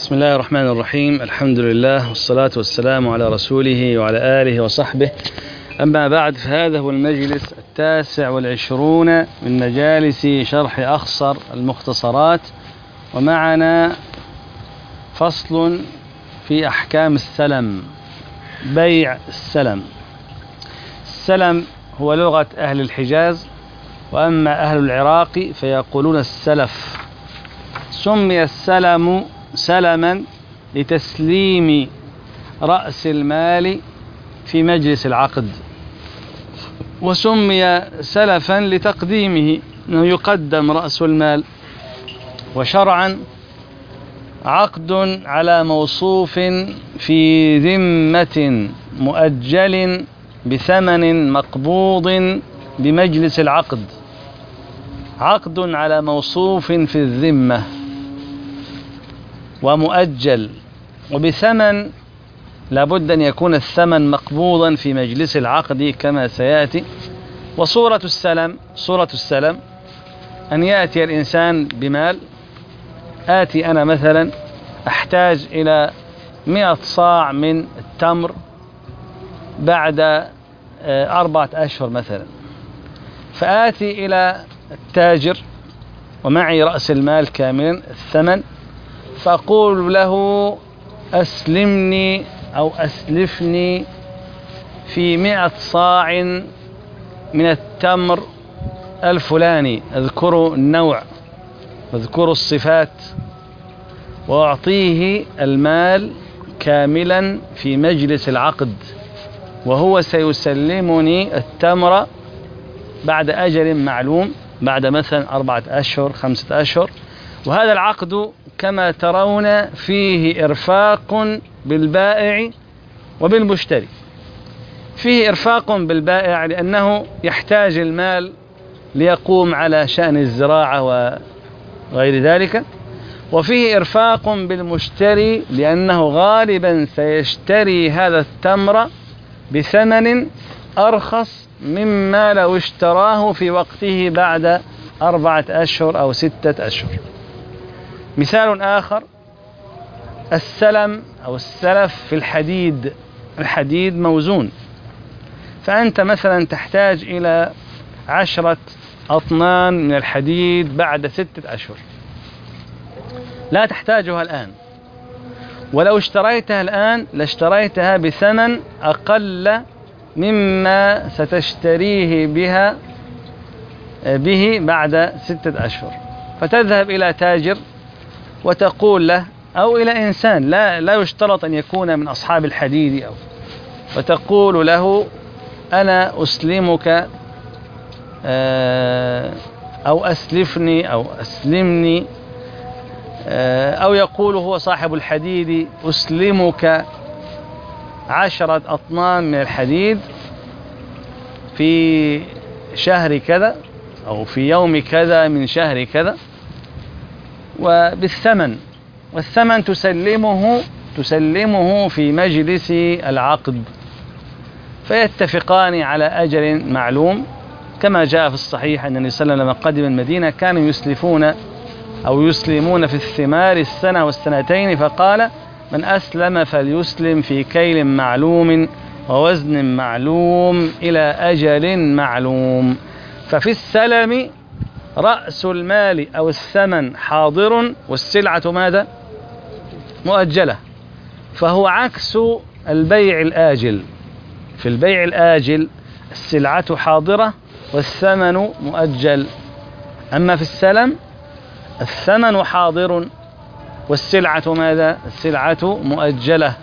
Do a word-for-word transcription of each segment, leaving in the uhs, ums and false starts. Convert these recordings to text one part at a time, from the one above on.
بسم الله الرحمن الرحيم. الحمد لله والصلاة والسلام على رسوله وعلى آله وصحبه. أما بعد، فهذا هو المجلس التاسع والعشرون من مجالس شرح أخصر المختصرات، ومعنا فصل في أحكام السلم. بيع السلم. السلم هو لغة أهل الحجاز، وأما أهل العراق فيقولون السلف. سمي السلم سلما لتسليم رأس المال في مجلس العقد، وسمي سلفا لتقديمه، أنه يقدم رأس المال. وشرعا عقد على موصوف في ذمة مؤجل بثمن مقبوض بمجلس العقد. عقد على موصوف في الذمة ومؤجل وبثمن، لابد أن يكون الثمن مقبوضا في مجلس العقد كما سيأتي. وصورة السلم صورة السلم أن يأتي الإنسان بمال. آتي أنا مثلا أحتاج إلى مئة صاع من التمر بعد أربعة أشهر مثلا، فآتي إلى التاجر ومعي رأس المال كاملا الثمن، فأقول له أسلمني أو أسلفني في مئة صاع من التمر الفلاني، أذكر النوع واذكر الصفات، وأعطيه المال كاملا في مجلس العقد، وهو سيسلمني التمر بعد أجل معلوم، بعد مثلا أربعة أشهر خمسة أشهر. وهذا العقد كما ترون فيه إرفاق بالبائع وبالمشتري. فيه إرفاق بالبائع لأنه يحتاج المال ليقوم على شأن الزراعة وغير ذلك، وفيه إرفاق بالمشتري لأنه غالبا سيشتري هذا التمر بثمن أرخص مما لو اشتراه في وقته بعد أربعة أشهر أو ستة أشهر. مثال آخر، السلم أو السلف في الحديد. الحديد موزون، فأنت مثلا تحتاج إلى عشرة أطنان من الحديد بعد ستة أشهر، لا تحتاجها الآن، ولو اشتريتها الآن لاشتريتها بثمن أقل مما ستشتريه بها به بعد ستة أشهر. فتذهب إلى تاجر وتقول له، أو إلى إنسان لا لا يشترط أن يكون من أصحاب الحديد، أو وتقول له أنا أسلمك أو أسلفني أو أسلمني، أو يقول هو صاحب الحديد أسلمك عشرة أطنان من الحديد في شهر كذا أو في يوم كذا من شهر كذا، وبالثمن، والثمن تسلمه تسلمه في مجلس العقد، فيتفقان على أجل معلوم، كما جاء في الصحيح أن النبي صلى الله عليه وسلم لما قدم المدينة كانوا يسلفون أو يسلمون في الثمار السنة والسنتين، فقال من أسلم فليسلم في كيل معلوم ووزن معلوم إلى أجل معلوم. ففي السلم رأس المال أو الثمن حاضر، والسلعة ماذا؟ مؤجلة. فهو عكس البيع الآجل. في البيع الآجل السلعة حاضرة والثمن مؤجل، أما في السلم الثمن حاضر والسلعة ماذا؟ السلعة مؤجلة.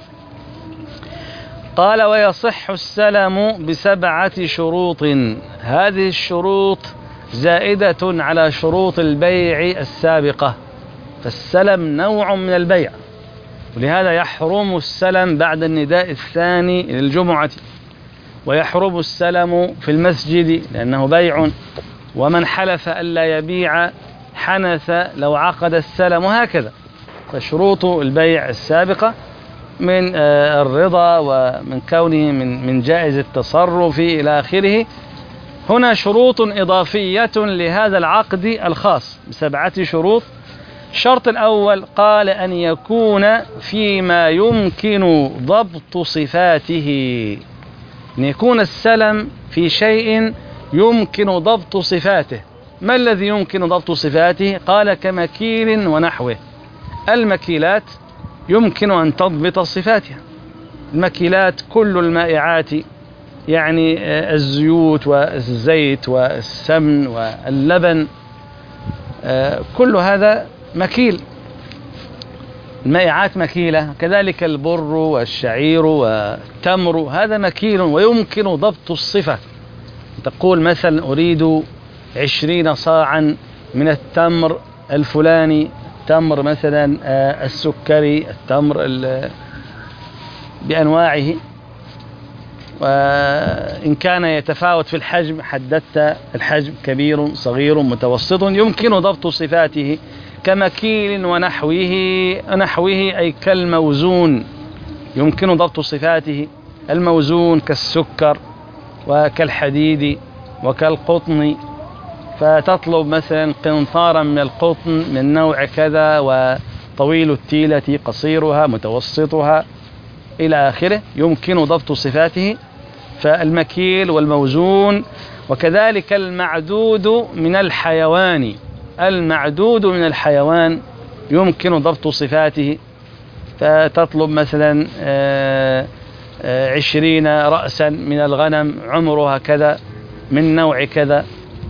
قال ويصح السلم بسبعة شروط. هذه الشروط زائدة على شروط البيع السابقة، فالسلم نوع من البيع، ولهذا يحرم السلم بعد النداء الثاني للجمعة، ويحرم السلم في المسجد لأنه بيع، ومن حلف ألا يبيع حنث لو عقد السلم، وهكذا. فشروط البيع السابقة من الرضا ومن كونه من من جائز التصرف إلى آخره. هنا شروط إضافية لهذا العقد الخاص بسبعة شروط الشرط الأول قال أن يكون فيما يمكن ضبط صفاته، أن يكون السلم في شيء يمكن ضبط صفاته. ما الذي يمكن ضبط صفاته؟ قال كمكيل ونحوه. المكيلات يمكن أن تضبط صفاتها. المكيلات كل المائعات، يعني الزيوت والزيت والسمن واللبن، كل هذا مكيل، المائعات مكيلة. كذلك البر والشعير والتمر، هذا مكيل ويمكن ضبط الصفة. تقول مثلا أريد عشرين صاعا من التمر الفلاني، التمر مثلا السكري، التمر بأنواعه، وإن كان يتفاوت في الحجم حددت الحجم كبير صغير متوسط، يمكن ضبط صفاته كمكيل ونحوه. نحوه أي كالموزون، يمكن ضبط صفاته. الموزون كالسكر وكالحديد وكالقطن، فتطلب مثلا قنطارا من القطن من نوع كذا، وطويل التيلة قصيرها متوسطها إلى آخره، يمكن ضبط صفاته. فالمكيل والموزون. وكذلك المعدود من الحيوان، المعدود من الحيوان يمكن ضبط صفاته، فتطلب مثلا عشرين رأسا من الغنم عمرها كذا من نوع كذا.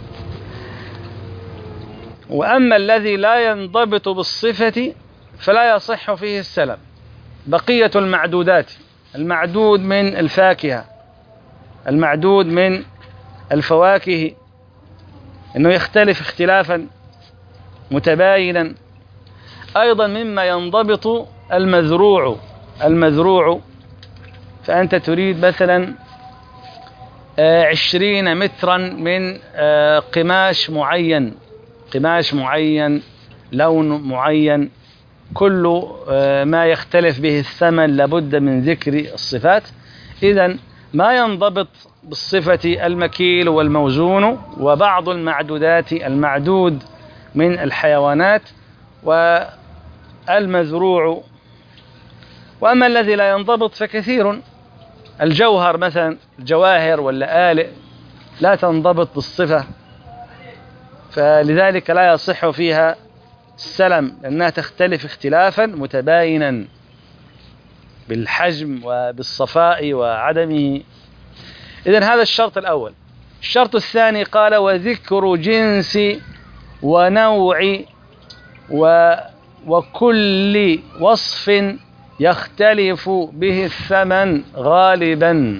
وأما الذي لا ينضبط بالصفة فلا يصح فيه السلم. بقية المعدودات، المعدود من الفاكهة، المعدود من الفواكه، أنه يختلف اختلافا متباينا. أيضا مما ينضبط المزروع، المزروع فأنت تريد مثلا عشرين مترا من قماش معين، قماش معين، لون معين، كل ما يختلف به الثمن لابد من ذكر الصفات. إذن ما ينضبط بالصفة المكيل والموزون وبعض المعدودات، المعدود من الحيوانات والمزروع. وأما الذي لا ينضبط فكثير، الجوهر مثلا، الجواهر واللآلئ لا تنضبط بالصفة، فلذلك لا يصح فيها السلم، لأنها تختلف اختلافا متباينا بالحجم وبالصفاء وعدمه. إذن هذا الشرط الأول. الشرط الثاني قال وذكر جنس ونوع و وكل وصف يختلف به الثمن غالبا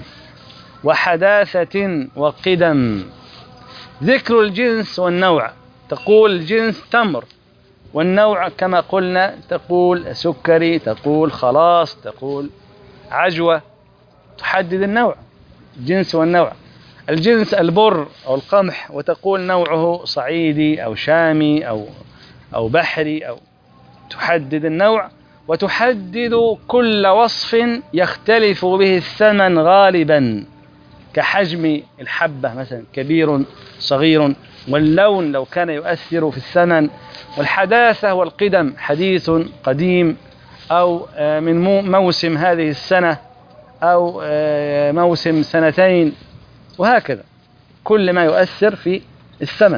وحداثة وقدم. ذكر الجنس والنوع، تقول الجنس تمر، والنوع كما قلنا تقول سكري، تقول خلاص، تقول عجوة، تحدد النوع، الجنس والنوع. الجنس البر أو القمح، وتقول نوعه صعيدي أو شامي أو أو بحري، أو تحدد النوع. وتحدد كل وصف يختلف به الثمن غالبا، كحجم الحبة مثلا كبير صغير، واللون لو كان يؤثر في الثمن، والحداثة والقدم، حديث قديم، أو من موسم هذه السنة أو موسم سنتين، وهكذا كل ما يؤثر في الثمن.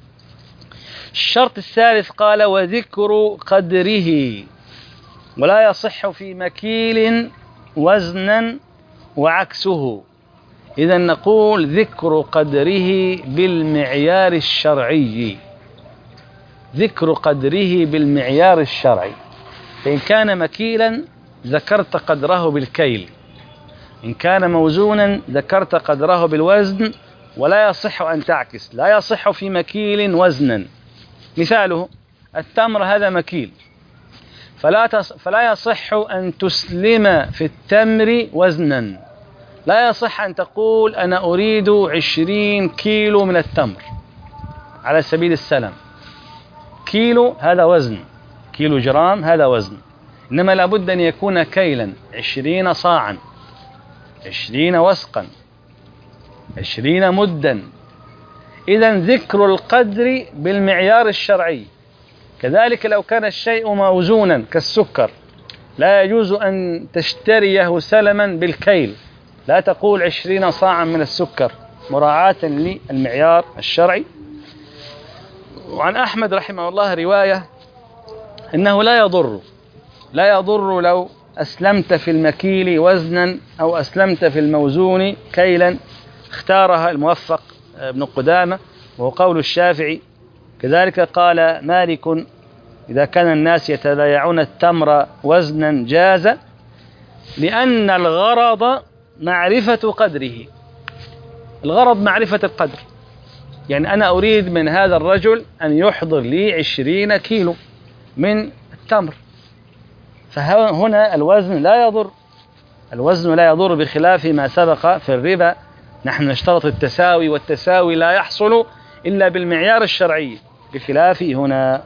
الشرط الثالث قال وذكر قدره، ولا يصح في مكيل وزنا وعكسه. إذا نقول ذكر قدره بالمعيار الشرعي، ذكر قدره بالمعيار الشرعي. فإن كان مكيلا ذكرت قدره بالكيل، إن كان موزونا ذكرت قدره بالوزن، ولا يصح أن تعكس. لا يصح في مكيل وزنا. مثاله التمر، هذا مكيل، فلا فلا يصح أن تسلم في التمر وزنا. لا يصح أن تقول أنا أريد عشرين كيلو من التمر على سبيل السلم. كيلو هذا وزن، كيلو جرام هذا وزن، إنما لابد أن يكون كيلا، عشرين صاعا، عشرين وسقا، عشرين مدا. إذن ذكر القدر بالمعيار الشرعي، كذلك لو كان الشيء موزونا كالسكر لا يجوز أن تشتريه سلما بالكيل، لا تقول عشرين صاعا من السكر مراعاة للمعيار الشرعي. وعن أحمد رحمه الله رواية إنه لا يضر لا يضر لو أسلمت في المكيل وزنا أو أسلمت في الموزون كيلا، اختارها الموفق ابن قدامة وهو قول الشافعي. كذلك قال مالك إذا كان الناس يتبايعون التمر وزنا جاز، لأن الغرض معرفة قدره. الغرض معرفة القدر، يعني أنا أريد من هذا الرجل أن يحضر لي عشرين كيلو من التمر، فهنا الوزن لا يضر، الوزن لا يضر بخلاف ما سبق في الربا. نحن نشترط التساوي، والتساوي لا يحصل إلا بالمعيار الشرعي بخلاف هنا.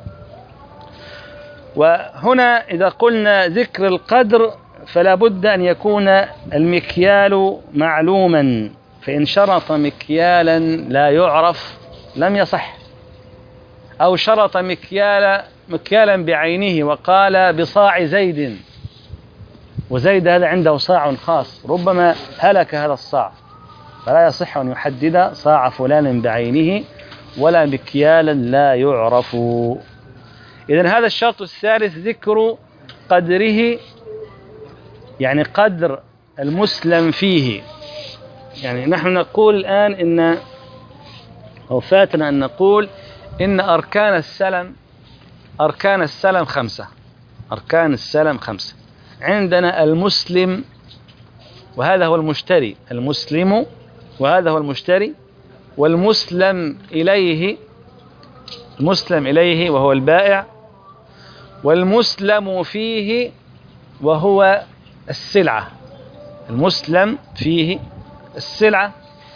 وهنا إذا قلنا ذكر القدر فلا بد أن يكون المكيال معلوما، فإن شرط مكيالا لا يعرف لم يصح، أو شرط مكيالا مكيالا بعينه وقال بصاع زيد، وزيد هذا عنده صاع خاص ربما هلك هذا الصاع، فلا يصح أن يحدد صاع فلان بعينه ولا مكيالا لا يعرف. إذن هذا الشرط الثالث ذكر قدره، يعني قدر المسلم فيه. يعني نحن نقول الآن إن أو فاتنا أن نقول إن أركان السلم أركان السلم خمسة أركان السلم خمسة عندنا المسلم وهذا هو المشتري، المسلم وهذا هو المشتري، والمسلم إليه المسلم إليه وهو البائع، والمسلم فيه وهو السلعة المسلم فيه السلعة،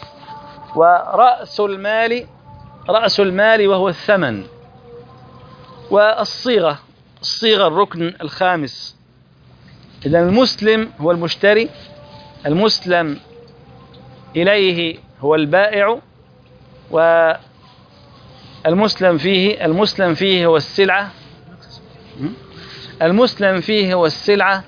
ورأس المال رأس المال وهو الثمن، والصيغة الصيغة الركن الخامس. إذا المسلم هو المشتري، المسلم إليه هو البائع، والمسلم فيه المسلم فيه هو السلعة المسلم فيه هو السلعة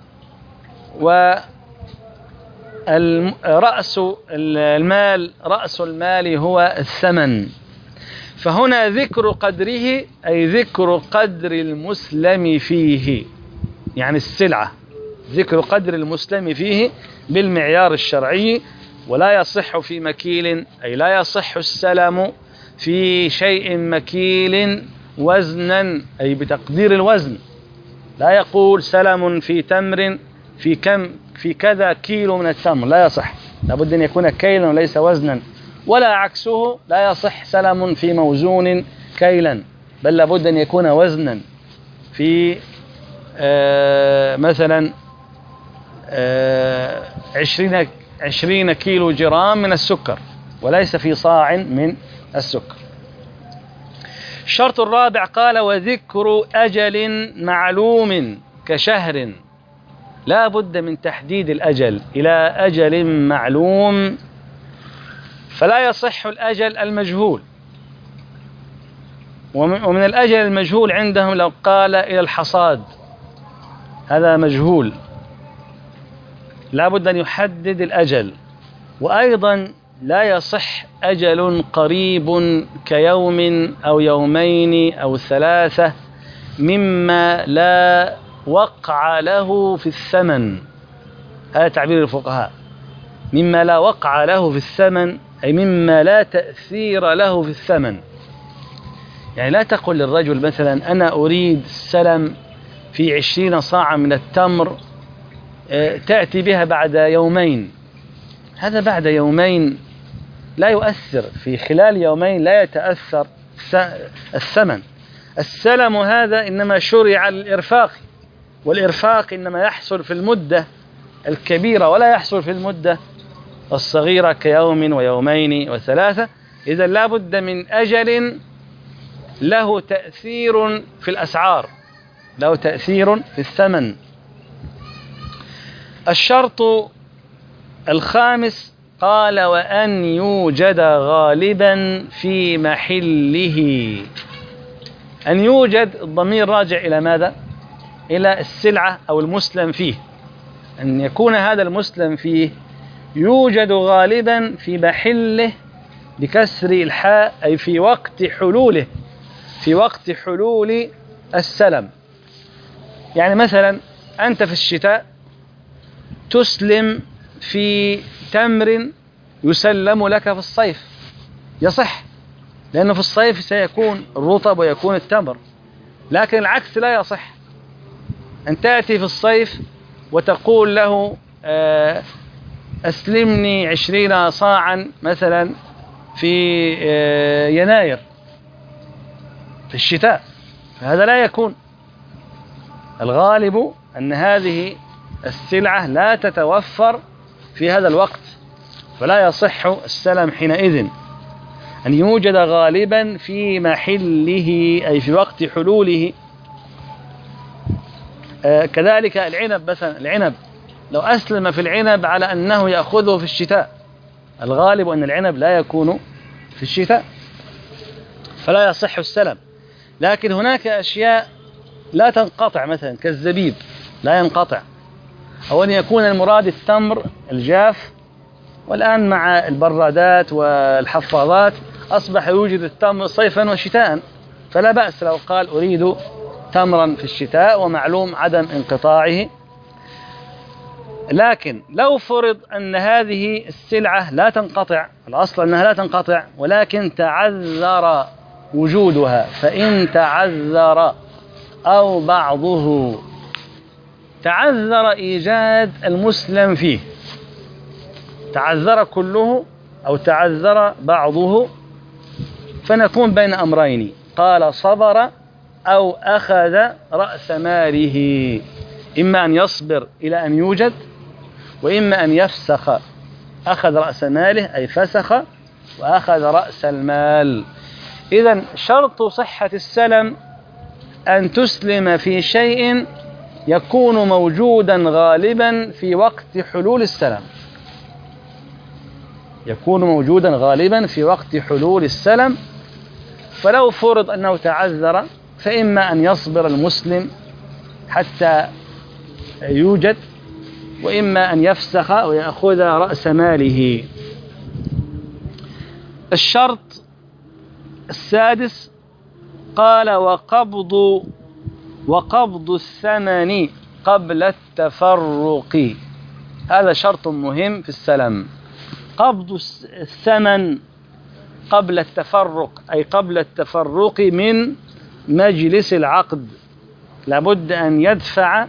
ورأس المال رأس المال هو الثمن. فهنا ذكر قدره أي ذكر قدر المسلم فيه، يعني السلعة، ذكر قدر المسلم فيه بالمعيار الشرعي. ولا يصح في مكيل أي لا يصح السلم في شيء مكيل وزنا أي بتقدير الوزن، لا يقول سلم في تمر في كم في كذا كيلو من التمر، لا يصح، لابد أن يكون كيلا وليس وزنا. ولا عكسه، لا يصح سلم في موزون كيلا، بل لابد أن يكون وزنا في آه مثلا آه عشرين عشرين كيلو جرام من السكر، وليس في صاع من السكر. الشرط الرابع قال وذكر أجل معلوم كشهر، لا بد من تحديد الأجل إلى أجل معلوم، فلا يصح الأجل المجهول. ومن الأجل المجهول عندهم لو قال إلى الحصاد، هذا مجهول، لا بد أن يحدد الأجل. وأيضا لا يصح أجل قريب كيوم أو يومين أو ثلاثة مما لا وقع له في الثمن، هذا تعبير الفقهاء، مما لا وقع له في الثمن أي مما لا تأثير له في الثمن. يعني لا تقل للرجل مثلا أنا أريد السلم في عشرين صاعا من التمر تأتي بها بعد يومين، هذا بعد يومين لا يؤثر، في خلال يومين لا يتأثر الثمن. السلم هذا إنما شرع الإرفاق، والإرفاق إنما يحصل في المدة الكبيرة ولا يحصل في المدة الصغيرة كيوم ويومين وثلاثة. إذا لا بد من أجل له تأثير في الأسعار، له تأثير في الثمن. الشرط الخامس قال وأن يوجد غالبا في محله، أن يوجد الضمير راجع إلى ماذا؟ إلى السلعة أو المسلم فيه، أن يكون هذا المسلم فيه يوجد غالبا في محله بكسر الحاء، أي في وقت حلوله، في وقت حلول السلم. يعني مثلا أنت في الشتاء تسلم في تمر يسلم لك في الصيف، يصح، لأنه في الصيف سيكون الرطب ويكون التمر. لكن العكس لا يصح، أن تأتي في الصيف وتقول له أسلمني عشرين صاعا مثلا في يناير في الشتاء، فهذا لا يكون. الغالب أن هذه السلعة لا تتوفر في هذا الوقت، فلا يصح السلم حينئذ. أن يوجد غالبا في محله، أي في وقت حلوله. آه كذلك العنب مثلا، العنب لو أسلم في العنب على أنه يأخذه في الشتاء، الغالب أن العنب لا يكون في الشتاء، فلا يصح السلم. لكن هناك أشياء لا تنقطع، مثلا كالزبيب لا ينقطع، أو أن يكون المراد التمر الجاف، والآن مع البرادات والحفاظات أصبح يوجد التمر صيفا وشتاء، فلا بأس لو قال أريد تمرا في الشتاء ومعلوم عدم انقطاعه. لكن لو فرض أن هذه السلعة لا تنقطع، الأصل أنها لا تنقطع، ولكن تعذر وجودها، فإن تعذر أو بعضه، تعذر إيجاد المسلم فيه، تعذر كله أو تعذر بعضه، فنكون بين أمرين، قال صبر أو أخذ رأس ماله، إما أن يصبر إلى أن يوجد، وإما أن يفسخ، أخذ رأس ماله أي فسخ وأخذ رأس المال. إذن شرط صحة السلم أن تسلم في شيء يكون موجودا غالبا في وقت حلول السلم، يكون موجودا غالبا في وقت حلول السلم. فلو فرض أنه تعذر، فإما أن يصبر المسلم حتى يوجد، وإما أن يفسخ ويأخذ رأس ماله. الشرط السادس قال وقبض وقبض الثمن قبل التفرق، هذا شرط مهم في السلم. قبض الثمن قبل التفرق، أي قبل التفرق من مجلس العقد، لابد أن يدفع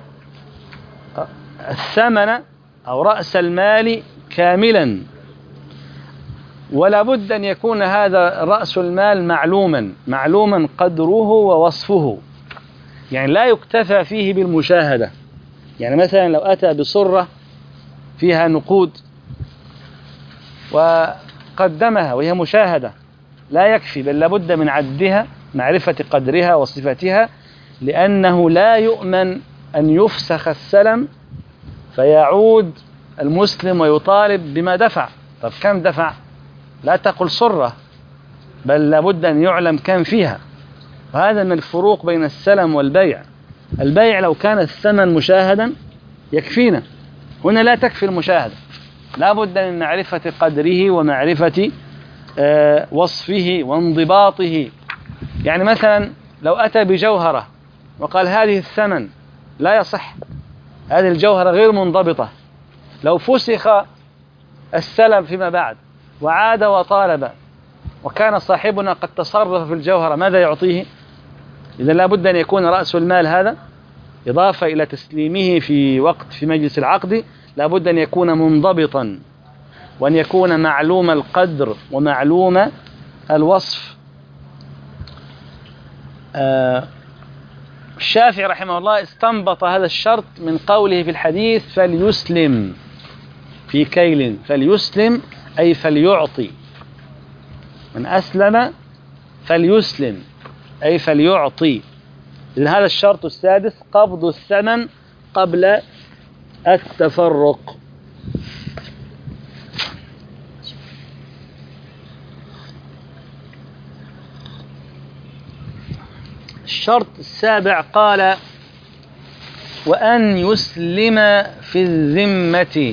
الثمن أو رأس المال كاملا، ولا بد أن يكون هذا رأس المال معلوما معلوما قدره ووصفه، يعني لا يكتفى فيه بالمشاهدة. يعني مثلا لو أتى بصرة فيها نقود وقدمها وهي مشاهدة لا يكفي، بل لابد من عدها، معرفة قدرها وصفتها، لأنه لا يؤمن أن يفسخ السلم فيعود المسلم ويطالب بما دفع. طب كم دفع؟ لا تقل صرة، بل لابد أن يعلم كم فيها. وهذا من الفروق بين السلم والبيع. البيع لو كان الثمن مشاهدا يكفينا، هنا لا تكفي المشاهدة، لا بد من معرفة قدره ومعرفة آه وصفه وانضباطه. يعني مثلا لو أتى بجوهرة وقال هذه الثمن، لا يصح، هذه الجوهرة غير منضبطة. لو فسخ السلم فيما بعد وعاد وطالب وكان صاحبنا قد تصرف في الجوهرة، ماذا يعطيه؟ إذا لا بد أن يكون رأس المال هذا إضافة إلى تسليمه في وقت في مجلس العقد، لا بد أن يكون منضبطا، وأن يكون معلوم القدر ومعلوم الوصف. آه الشافعي رحمه الله استنبط هذا الشرط من قوله في الحديث فليسلم في كيل، فليسلم أي فليعطي، من أسلم فليسلم أي فليعطي. إذن هذا الشرط السادس قبض الثمن قبل التفرق. الشرط السابع قال وأن يسلم في الذمة،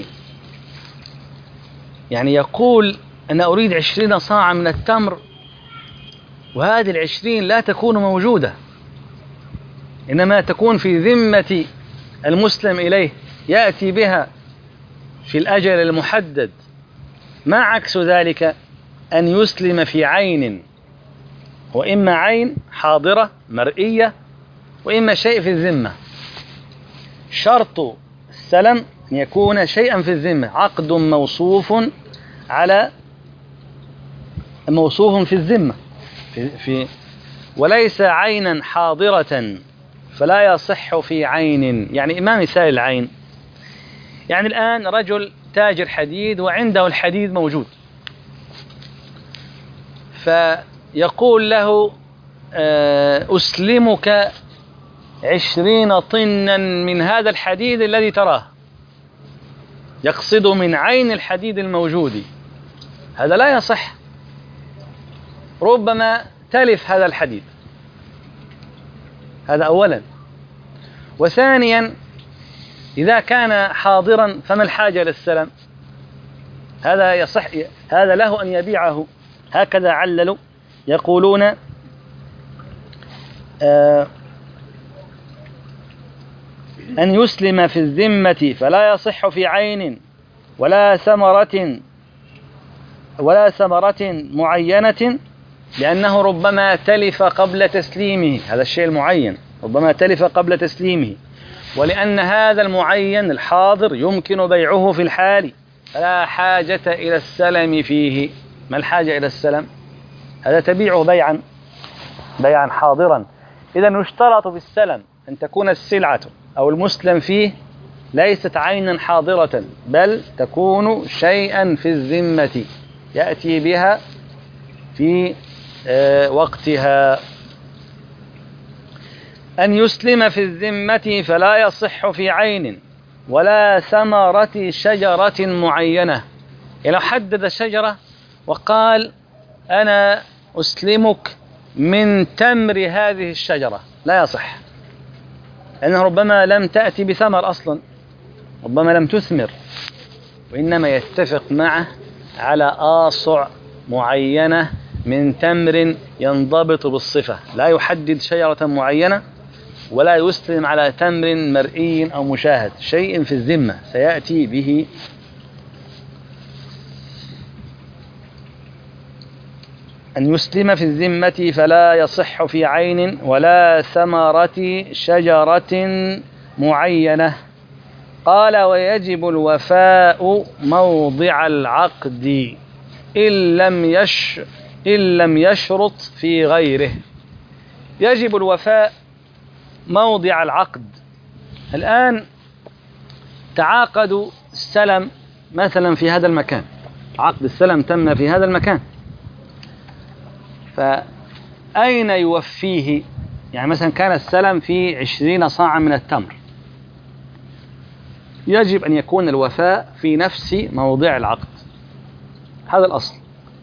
يعني يقول أنا أريد عشرين صاعا من التمر، وهذه العشرين لا تكون موجودة، إنما تكون في ذمة المسلم إليه، يأتي بها في الأجل المحدد. ما عكس ذلك؟ أن يسلم في عين، وإما عين حاضرة مرئية، وإما شيء في الذمة. شرط السلم أن يكون شيئا في الذمة، عقد موصوف على موصوف في الذمة في, في وليس عينا حاضرة، فلا يصح في عين. يعني ما مثال العين؟ يعني الآن رجل تاجر حديد وعنده الحديد موجود، فيقول له أسلمك عشرين طنا من هذا الحديد الذي تراه، يقصد من عين الحديد الموجود. هذا لا يصح، ربما تلف هذا الحديد، هذا أولا. وثانيا إذا كان حاضرا فما الحاجة للسلم؟ هذا يصح، هذا له أن يبيعه. هكذا عللوا، يقولون آه أن يسلم في الذمة فلا يصح في عين ولا ثمرة ولا ثمرة معينة، لأنه ربما تلف قبل تسليمه، هذا الشيء المعين ربما تلف قبل تسليمه، ولأن هذا المعين الحاضر يمكن بيعه في الحال، فلا حاجة إلى السلم فيه. ما الحاجة إلى السلم؟ هذا تبيعه بيعا بيعا حاضرا. إذن يشترط في السلم أن تكون السلعة أو المسلم فيه ليست عينا حاضرة، بل تكون شيئا في الذمة يأتي بها في وقتها. أن يسلم في الذمة فلا يصح في عين ولا ثمرة شجرة معينة. يعني لو حدد شجرة وقال أنا أسلمك من تمر هذه الشجرة، لا يصح، لأنه ربما لم تأتي بثمر أصلا، ربما لم تثمر، وإنما يتفق معه على آصع معينة من تمر ينضبط بالصفة. لا يحدد شجرة معينة ولا يسلم على تمر مرئي أو مشاهد، شيء في الذمة سيأتي به. أن يسلم في الذمة فلا يصح في عين ولا ثمرة شجرة معينة. قال ويجب الوفاء موضع العقد إن لم يش إن لم يشرط في غيره. يجب الوفاء موضع العقد. الآن تعاقدوا السلم مثلا في هذا المكان، عقد السلم تم في هذا المكان، فأين يوفيه؟ يعني مثلا كان السلم في عشرين صاعا من التمر، يجب أن يكون الوفاء في نفس موضع العقد، هذا الأصل،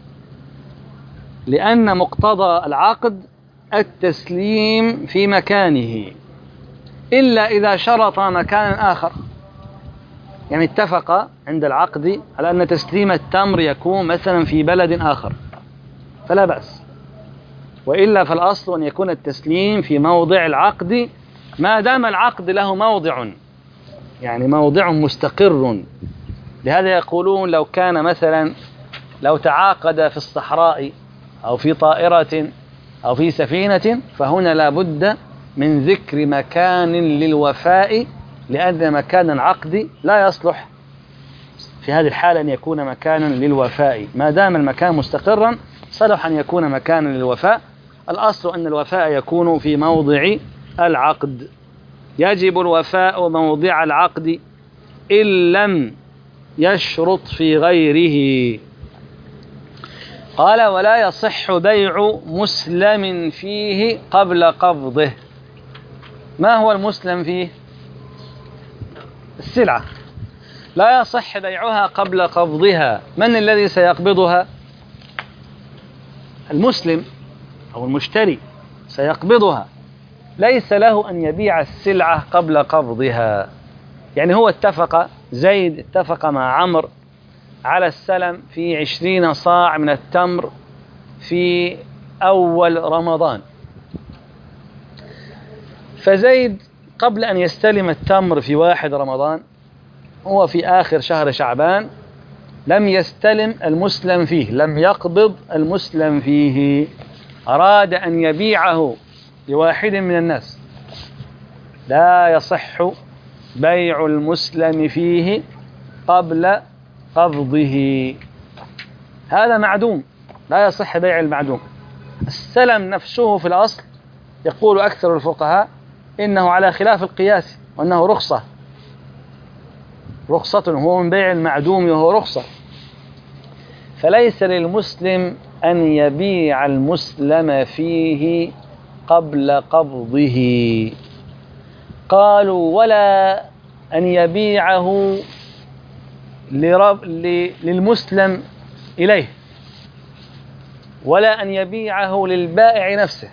لأن مقتضى العقد التسليم في مكانه، إلا إذا شرط مكانا آخر. يعني اتفق عند العقد على أن تسليم التمر يكون مثلا في بلد آخر فلا بأس، وإلا فالأصل أن يكون التسليم في موضع العقد ما دام العقد له موضع، يعني موضع مستقر. لهذا يقولون لو كان مثلا لو تعاقد في الصحراء أو في طائرة أو في سفينة، فهنا لا بد من ذكر مكان للوفاء، لأن مكان العقد لا يصلح في هذه الحالة أن يكون مكانا للوفاء. ما دام المكان مستقرا صلح أن يكون مكانا للوفاء. الأصل أن الوفاء يكون في موضع العقد. يجب الوفاء موضع العقد إن لم يشرط في غيره. قال ولا يصح بيع مسلم فيه قبل قبضه. ما هو المسلم فيه؟ السلعة، لا يصح بيعها قبل قبضها. من الذي سيقبضها؟ المسلم أو المشتري سيقبضها، ليس له أن يبيع السلعة قبل قبضها. يعني هو اتفق، زيد اتفق مع عمرو على السلم في عشرين صاع من التمر في أول رمضان، فزيد قبل أن يستلم التمر في واحد رمضان، هو في آخر شهر شعبان، لم يستلم المسلم فيه، لم يقبض المسلم فيه، أراد أن يبيعه لواحد من الناس. لا يصح بيع المسلم فيه قبل قبضه، هذا معدوم، لا يصح بيع المعدوم. السلم نفسه في الأصل يقول أكثر الفقهاء إنه على خلاف القياس، وأنه رخصة، رخصة، هو من بيع المعدوم وهو رخصة. فليس للمسلم أن يبيع المسلم فيه قبل قبضه. قالوا ولا أن يبيعه لرب للمسلم إليه، ولا أن يبيعه للبائع نفسه،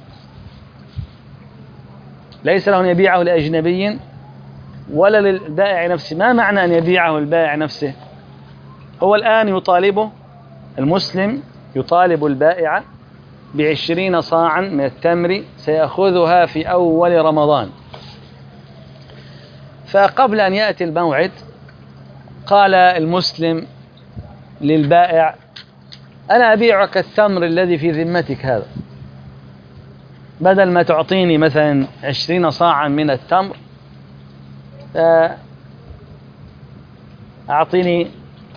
ليس له أن يبيعه لأجنبي ولا للبائع نفسه. ما معنى أن يبيعه البائع نفسه؟ هو الآن يطالبه، المسلم يطالب البائع بعشرين صاعا من التمر سيأخذها في أول رمضان، فقبل أن يأتي الموعد قال المسلم للبائع: أنا أبيعك التمر الذي في ذمتك هذا، بدل ما تعطيني مثلا عشرين صاعا من التمر أعطيني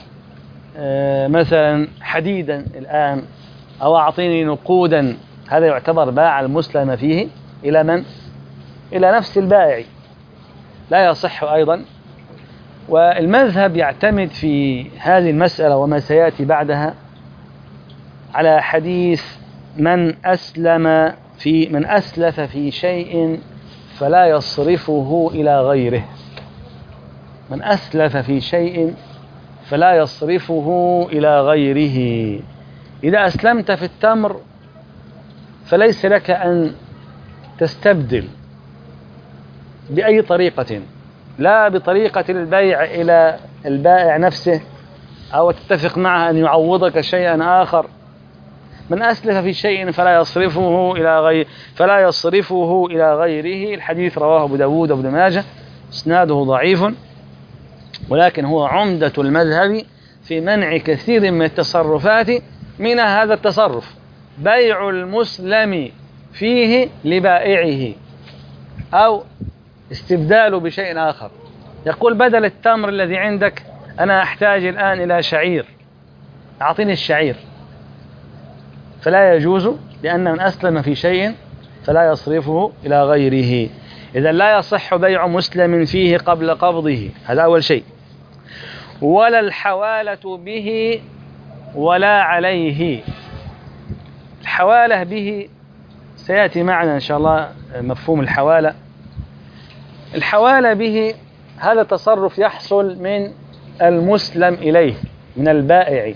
مثلا حديدا الآن، أو أعطيني نقودا. هذا يعتبر باع المسلم فيه إلى من؟ إلى نفس البائع، لا يصح أيضا. والمذهب يعتمد في هذه المسألة وما سيأتي بعدها على حديث من أسلم في من أسلف في شيء فلا يصرفه إلى غيره، من أسلف في شيء فلا يصرفه إلى غيره. إذا أسلمت في التمر فليس لك أن تستبدل بأي طريقة، لا بطريقة البيع إلى البائع نفسه أو تتفق معه أن يعوضك شيئا آخر. من أسلف في شيء فلا يصرفه إلى غير فلا يصرفه إلى غيره. الحديث رواه أبو داود وابن ماجه، إسناده ضعيف، ولكن هو عمدة المذهب في منع كثير من التصرفات، من هذا التصرف بيع المسلم فيه لبائعه أو استبداله بشيء آخر. يقول بدل التمر الذي عندك أنا أحتاج الآن إلى شعير، أعطيني الشعير، فلا يجوز، لأن من أسلم في شيء فلا يصرفه إلى غيره. إذن لا يصح بيع مسلم فيه قبل قبضه، هذا أول شيء. ولا الحوالة به ولا عليه. الحوالة به سيأتي معنا إن شاء الله مفهوم الحوالة. الحوالة به هذا تصرف يحصل من المسلم إليه، من البائع.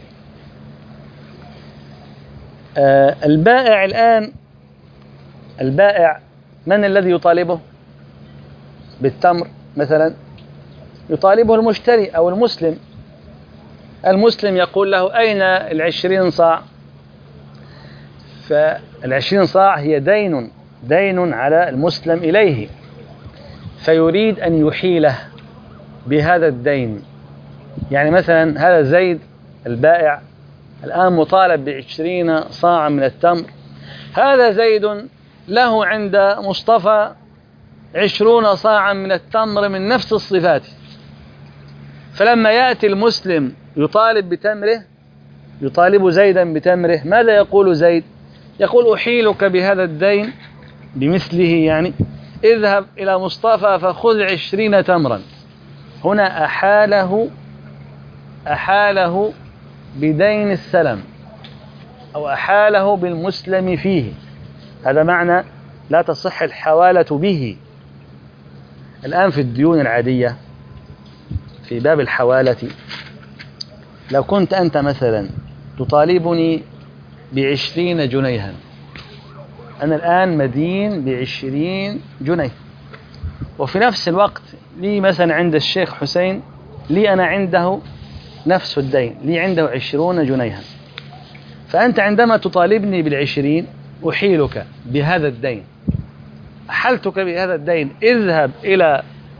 آه البائع الآن، البائع من الذي يطالبه بالتمر مثلا؟ يطالبه المشتري أو المسلم. المسلم يقول له: أين العشرين صاع؟ فالعشرين صاع هي دين دين على المسلم إليه، فيريد أن يحيله بهذا الدين. يعني مثلا هذا زيد البائع الآن مطالب بعشرين صاعا من التمر، هذا زيد له عند مصطفى عشرون صاعا من التمر من نفس الصفات، فلما يأتي المسلم يطالب بتمره، يطالب زيدا بتمره، ماذا يقول زيد؟ يقول: أحيلك بهذا الدين بمثله، يعني اذهب إلى مصطفى فخذ عشرين تمرا. هنا أحاله أحاله بدين السلم، أو أحاله بالمسلم فيه. هذا معنى لا تصح الحوالة به. الآن في الديون العادية في باب الحوالة، لو كنت أنت مثلا تطالبني بعشرين جنيها أنا الآن مدين بعشرين جنيه، وفي نفس الوقت لي مثلا عند الشيخ حسين لي أنا عنده نفس الدين، لي عنده عشرون جنيها، فأنت عندما تطالبني بالعشرين أحيلك بهذا الدين، أحلتك بهذا الدين، اذهب إلى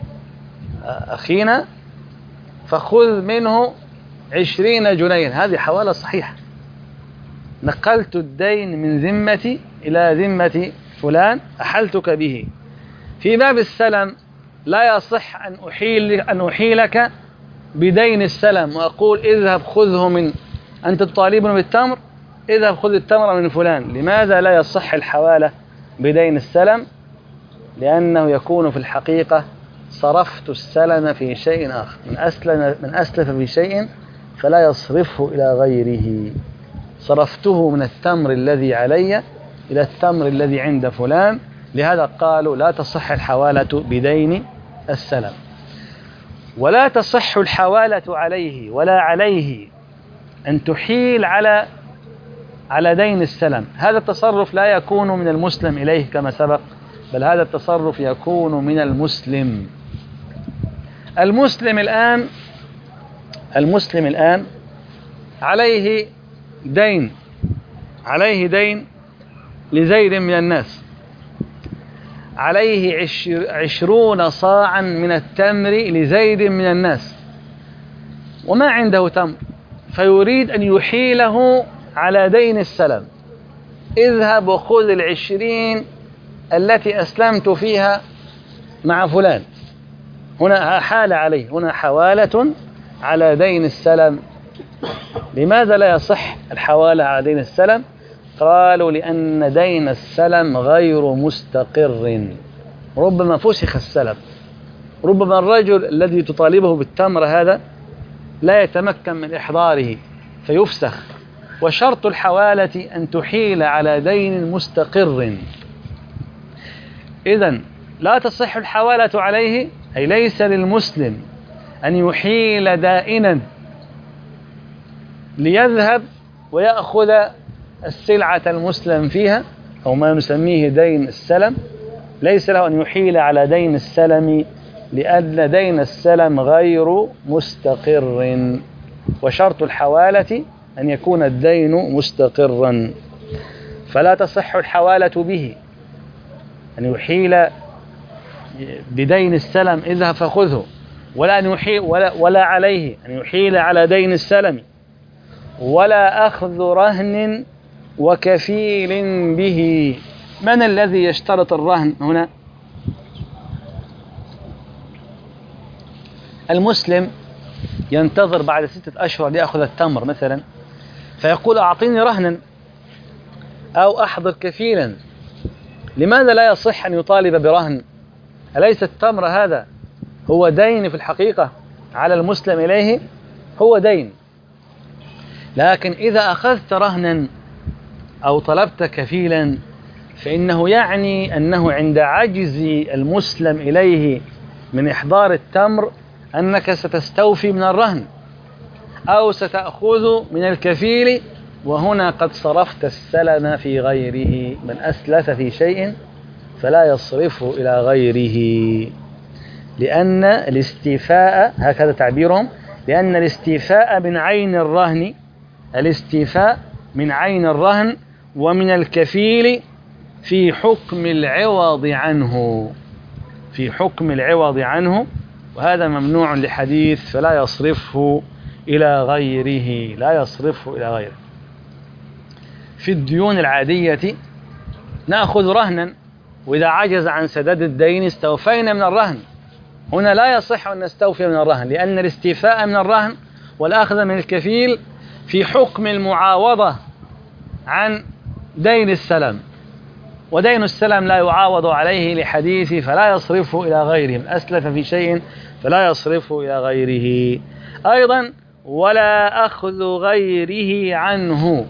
أخينا فخذ منه عشرين جنيها. هذه حوالة صحيحة، نقلت الدين من ذمتي إلى ذمة فلان، أحلتك به. في باب السلم لا يصح أن أحيل أن أحيلك بدين السلم وأقول اذهب خذه من، أنت تطالبني بالتمر، اذهب خذ التمر من فلان. لماذا لا يصح الحوالة بدين السلم؟ لأنه يكون في الحقيقة صرفت السلم في شيء آخر، من أسلم من أسلف في شيء فلا يصرفه إلى غيره، صرفته من التمر الذي علي إلى التمر الذي عند فلان. لهذا قالوا لا تصح الحوالة بدين السلم، ولا تصح الحوالة عليه ولا عليه أن تحيل على على دين السلم. هذا التصرف لا يكون من المسلم إليه كما سبق، بل هذا التصرف يكون من المسلم. المسلم الآن المسلم الآن عليه دين عليه دين لزيد من الناس، عليه عشرون صاعا من التمر لزيد من الناس، وما عنده تمر، فيريد أن يحيله على دين السلم. اذهب وخذ العشرين التي أسلمت فيها مع فلان. هنا حال عليه، هنا حوالة على دين السلم. لماذا لا يصح الحوالة على دين السلم؟ قالوا لأن دين السلم غير مستقر، ربما فسخ السلم، ربما الرجل الذي تطالبه بالتمر هذا لا يتمكن من إحضاره فيفسخ، وشرط الحوالة أن تحيل على دين مستقر. إذن لا تصح الحوالة عليه، أي ليس للمسلم أن يحيل دائنا ليذهب ويأخذ السلعة المسلم فيها أو ما نسميه دين السلم، ليس له أن يحيل على دين السلم لأن دين السلم غير مستقر، وشرط الحوالة أن يكون الدين مستقرا، فلا تصح الحوالة به، أن يحيل بدين السلم اذهب فخذه، ولا أن يحيل ولا, ولا عليه أن يحيل على دين السلم، ولا أخذ رهن وكفيل به. من الذي يشترط الرهن هنا؟ المسلم ينتظر بعد ستة أشهر ليأخذ التمر مثلا، فيقول أعطيني رهنا أو أحضر كفيلا. لماذا لا يصح أن يطالب برهن؟ أليس التمر هذا هو دين في الحقيقة على المسلم إليه؟ هو دين، لكن إذا أخذت رهنا أو طلبت كفيلا فإنه يعني أنه عند عجز المسلم إليه من إحضار التمر أنك ستستوفي من الرهن أو ستأخذ من الكفيل، وهنا قد صرفت السلم في غيره. من أسلف في شيء فلا يصرفه إلى غيره، لأن الاستيفاء، هكذا تعبيرهم، لأن الاستيفاء من عين الرهن الاستيفاء من عين الرهن ومن الكفيل في حكم العوض عنه في حكم العوض عنه وهذا ممنوع لحديث فلا يصرفه إلى غيره لا يصرفه إلى غيره. في الديون العادية نأخذ رهنا، وإذا عجز عن سداد الدين استوفينا من الرهن. هنا لا يصح أن نستوفي من الرهن، لأن الاستيفاء من الرهن والأخذ من الكفيل في حكم المعاوضة عن دين السلم، ودين السلم لا يعاوض عليه لحديث فلا يصرفه إلى غيره. من أسلف في شيء فلا يصرفه إلى غيره. أيضا ولا أخذ غيره عنه،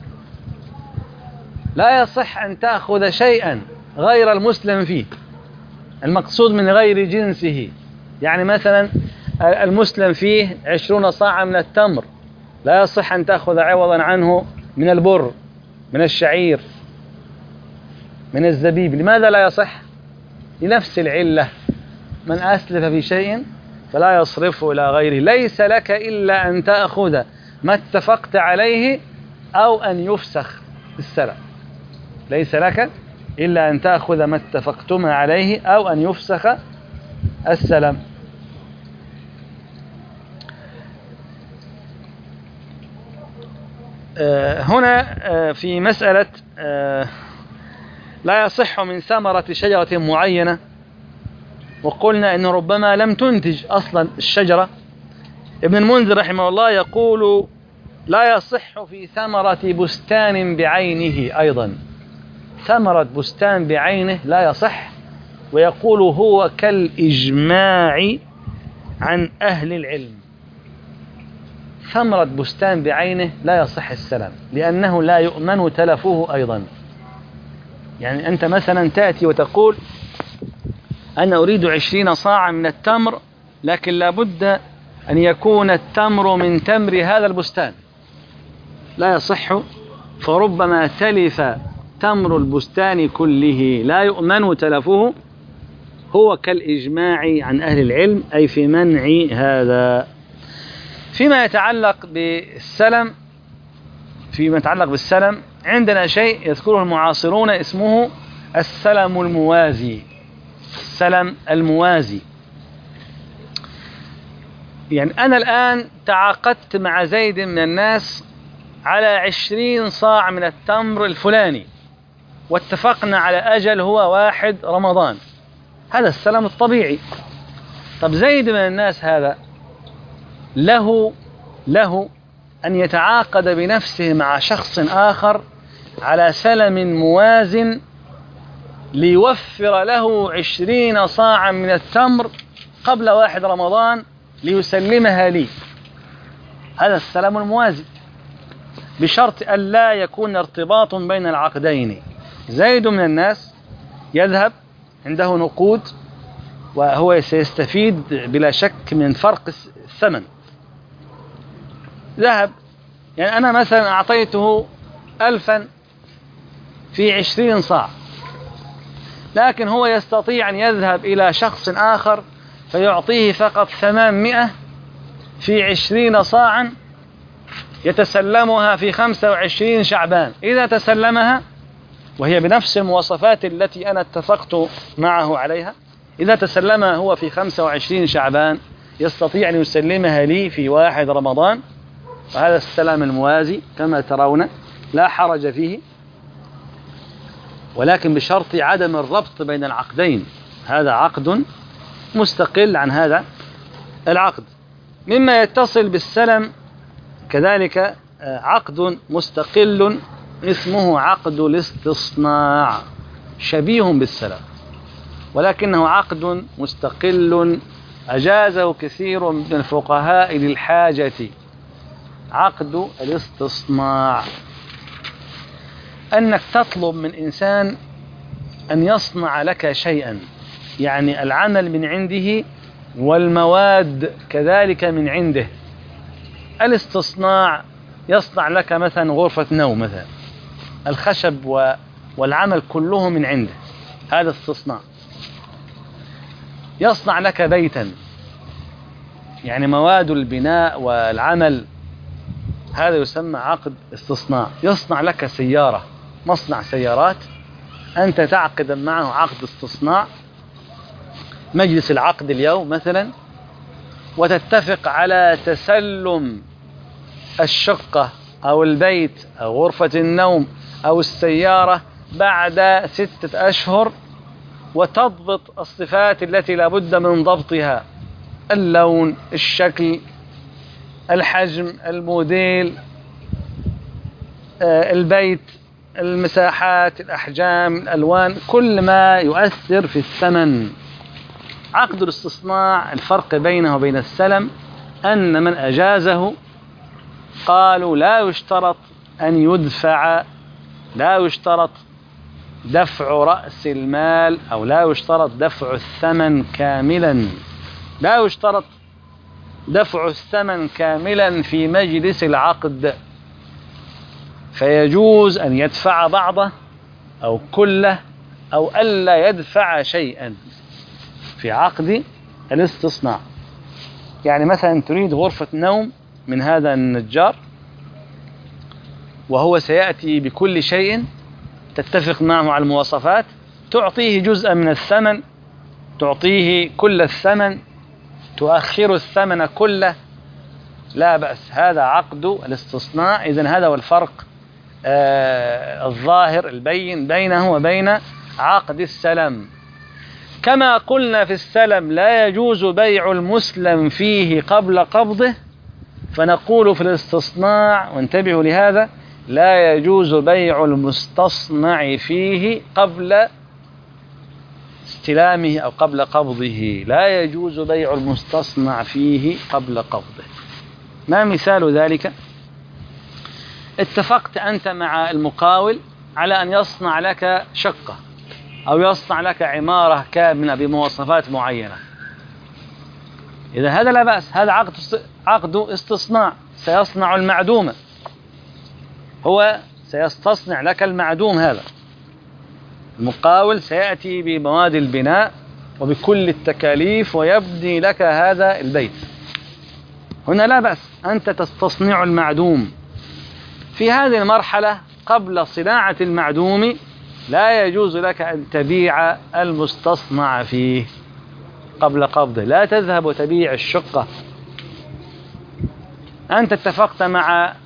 لا يصح أن تأخذ شيئا غير المسلم فيه. المقصود من غير جنسه، يعني مثلا المسلم فيه عشرون صاعا من التمر، لا يصح أن تأخذ عوضا عنه من البر، من الشعير، من الزبيب، لماذا لا يصح؟ لنفس العلة، من أسلف في شيء فلا يصرفه إلى غيره، ليس لك إلا أن تأخذ ما اتفقت عليه أو أن يفسخ السلم، ليس لك إلا أن تأخذ ما اتفقتما عليه أو أن يفسخ السلم. آه هنا آه في مسألة آه لا يصح من ثمرة شجرة معينة، وقلنا إنه ربما لم تنتج أصلا الشجرة. ابن المنذر رحمه الله يقول لا يصح في ثمرة بستان بعينه أيضا، ثمرة بستان بعينه لا يصح، ويقول هو كالإجماع عن أهل العلم. ثمرة بستان بعينه لا يصح السلام، لأنه لا يؤمن تلفه أيضا. يعني أنت مثلا تأتي وتقول أنا أريد عشرين صاعا من التمر، لكن لابد أن يكون التمر من تمر هذا البستان، لا يصح، فربما تلف تمر البستان كله، لا يؤمن تلفه، هو كالإجماع عن أهل العلم، أي في منع هذا. فيما يتعلق بالسلم فيما يتعلق بالسلم عندنا شيء يذكره المعاصرون اسمه السلم الموازي. السلم الموازي، يعني أنا الآن تعاقدت مع زيد من الناس على عشرين صاع من التمر الفلاني، واتفقنا على أجل هو واحد رمضان، هذا السلم الطبيعي. طب زيد من الناس هذا له له أن يتعاقد بنفسه مع شخص آخر على سلم موازن ليوفر له عشرين صاعا من التمر قبل واحد رمضان ليسلمها لي، هذا السلم الموازي، بشرط أن لا يكون ارتباط بين العقدين. زيد من الناس يذهب عنده نقود وهو سيستفيد بلا شك من فرق الثمن، ذهب، يعني أنا مثلا أعطيته ألفا في عشرين صاع، لكن هو يستطيع أن يذهب إلى شخص آخر فيعطيه فقط ثمانمائة في عشرين صاعا يتسلمها في خمسة وعشرين شعبان. إذا تسلمها وهي بنفس المواصفات التي أنا اتفقت معه عليها، إذا تسلمها هو في خمسة وعشرين شعبان يستطيع أن يسلمها لي في واحد رمضان، وهذا السلام الموازي كما ترون لا حرج فيه، ولكن بشرط عدم الربط بين العقدين، هذا عقد مستقل عن هذا العقد. مما يتصل بالسلم كذلك عقد مستقل اسمه عقد الاستصناع، شبيه بالسلم ولكنه عقد مستقل أجازه كثير من الفقهاء للحاجة، عقد الاستصناع، أنك تطلب من إنسان أن يصنع لك شيئا، يعني العمل من عنده والمواد كذلك من عنده. الاستصناع يصنع لك مثلا غرفة نوم، مثلا الخشب والعمل كله من عنده، هذا استصناع. يصنع لك بيتا، يعني مواد البناء والعمل، هذا يسمى عقد استصناع. يصنع لك سيارة، مصنع سيارات، أنت تعقد معه عقد استصناع، مجلس العقد اليوم مثلا، وتتفق على تسلم الشقة أو البيت أو غرفة النوم أو السيارة بعد ستة أشهر، وتضبط الصفات التي لا بد من ضبطها، اللون، الشكل، الحجم، الموديل، البيت، المساحات، الأحجام، الألوان، كل ما يؤثر في الثمن. عقد الاستصناع الفرق بينه وبين السلم أن من أجازه قالوا لا يشترط أن يدفع، لا يشترط دفع رأس المال، أو لا يشترط دفع الثمن كاملا، لا يشترط دفع الثمن كاملا في مجلس العقد، فيجوز أن يدفع بعضه أو كله أو ألا يدفع شيئا في عقد الاستصناع. يعني مثلا تريد غرفة نوم من هذا النجار وهو سيأتي بكل شيء، تتفق معه على المواصفات، تعطيه جزءا من الثمن، تعطيه كل الثمن، تؤخر الثمن كله، لا بأس، هذا عقد الاستصناع. إذن هذا هو الفرق آه الظاهر البين بينه وبين عقد السلم. كما قلنا في السلم لا يجوز بيع المسلم فيه قبل قبضه، فنقول في الاستصناع، وانتبهوا لهذا، لا يجوز بيع المستصنع فيه قبل استلامه أو قبل قبضه. لا يجوز بيع المستصنع فيه قبل قبضه. ما مثال ذلك؟ اتفقت أنت مع المقاول على أن يصنع لك شقة أو يصنع لك عمارة كاملة بمواصفات معينة. إذا هذا لا بأس، هذا عقد عقد استصناع، سيصنع المعدوم، هو سيستصنع لك المعدوم. هذا المقاول سيأتي بمواد البناء وبكل التكاليف ويبني لك هذا البيت. هنا لا بأس، أنت تستصنع المعدوم. في هذه المرحلة قبل صناعة المعدوم لا يجوز لك أن تبيع المستصنع فيه قبل قبضه. لا تذهب وتبيع الشقة. أنت اتفقت مع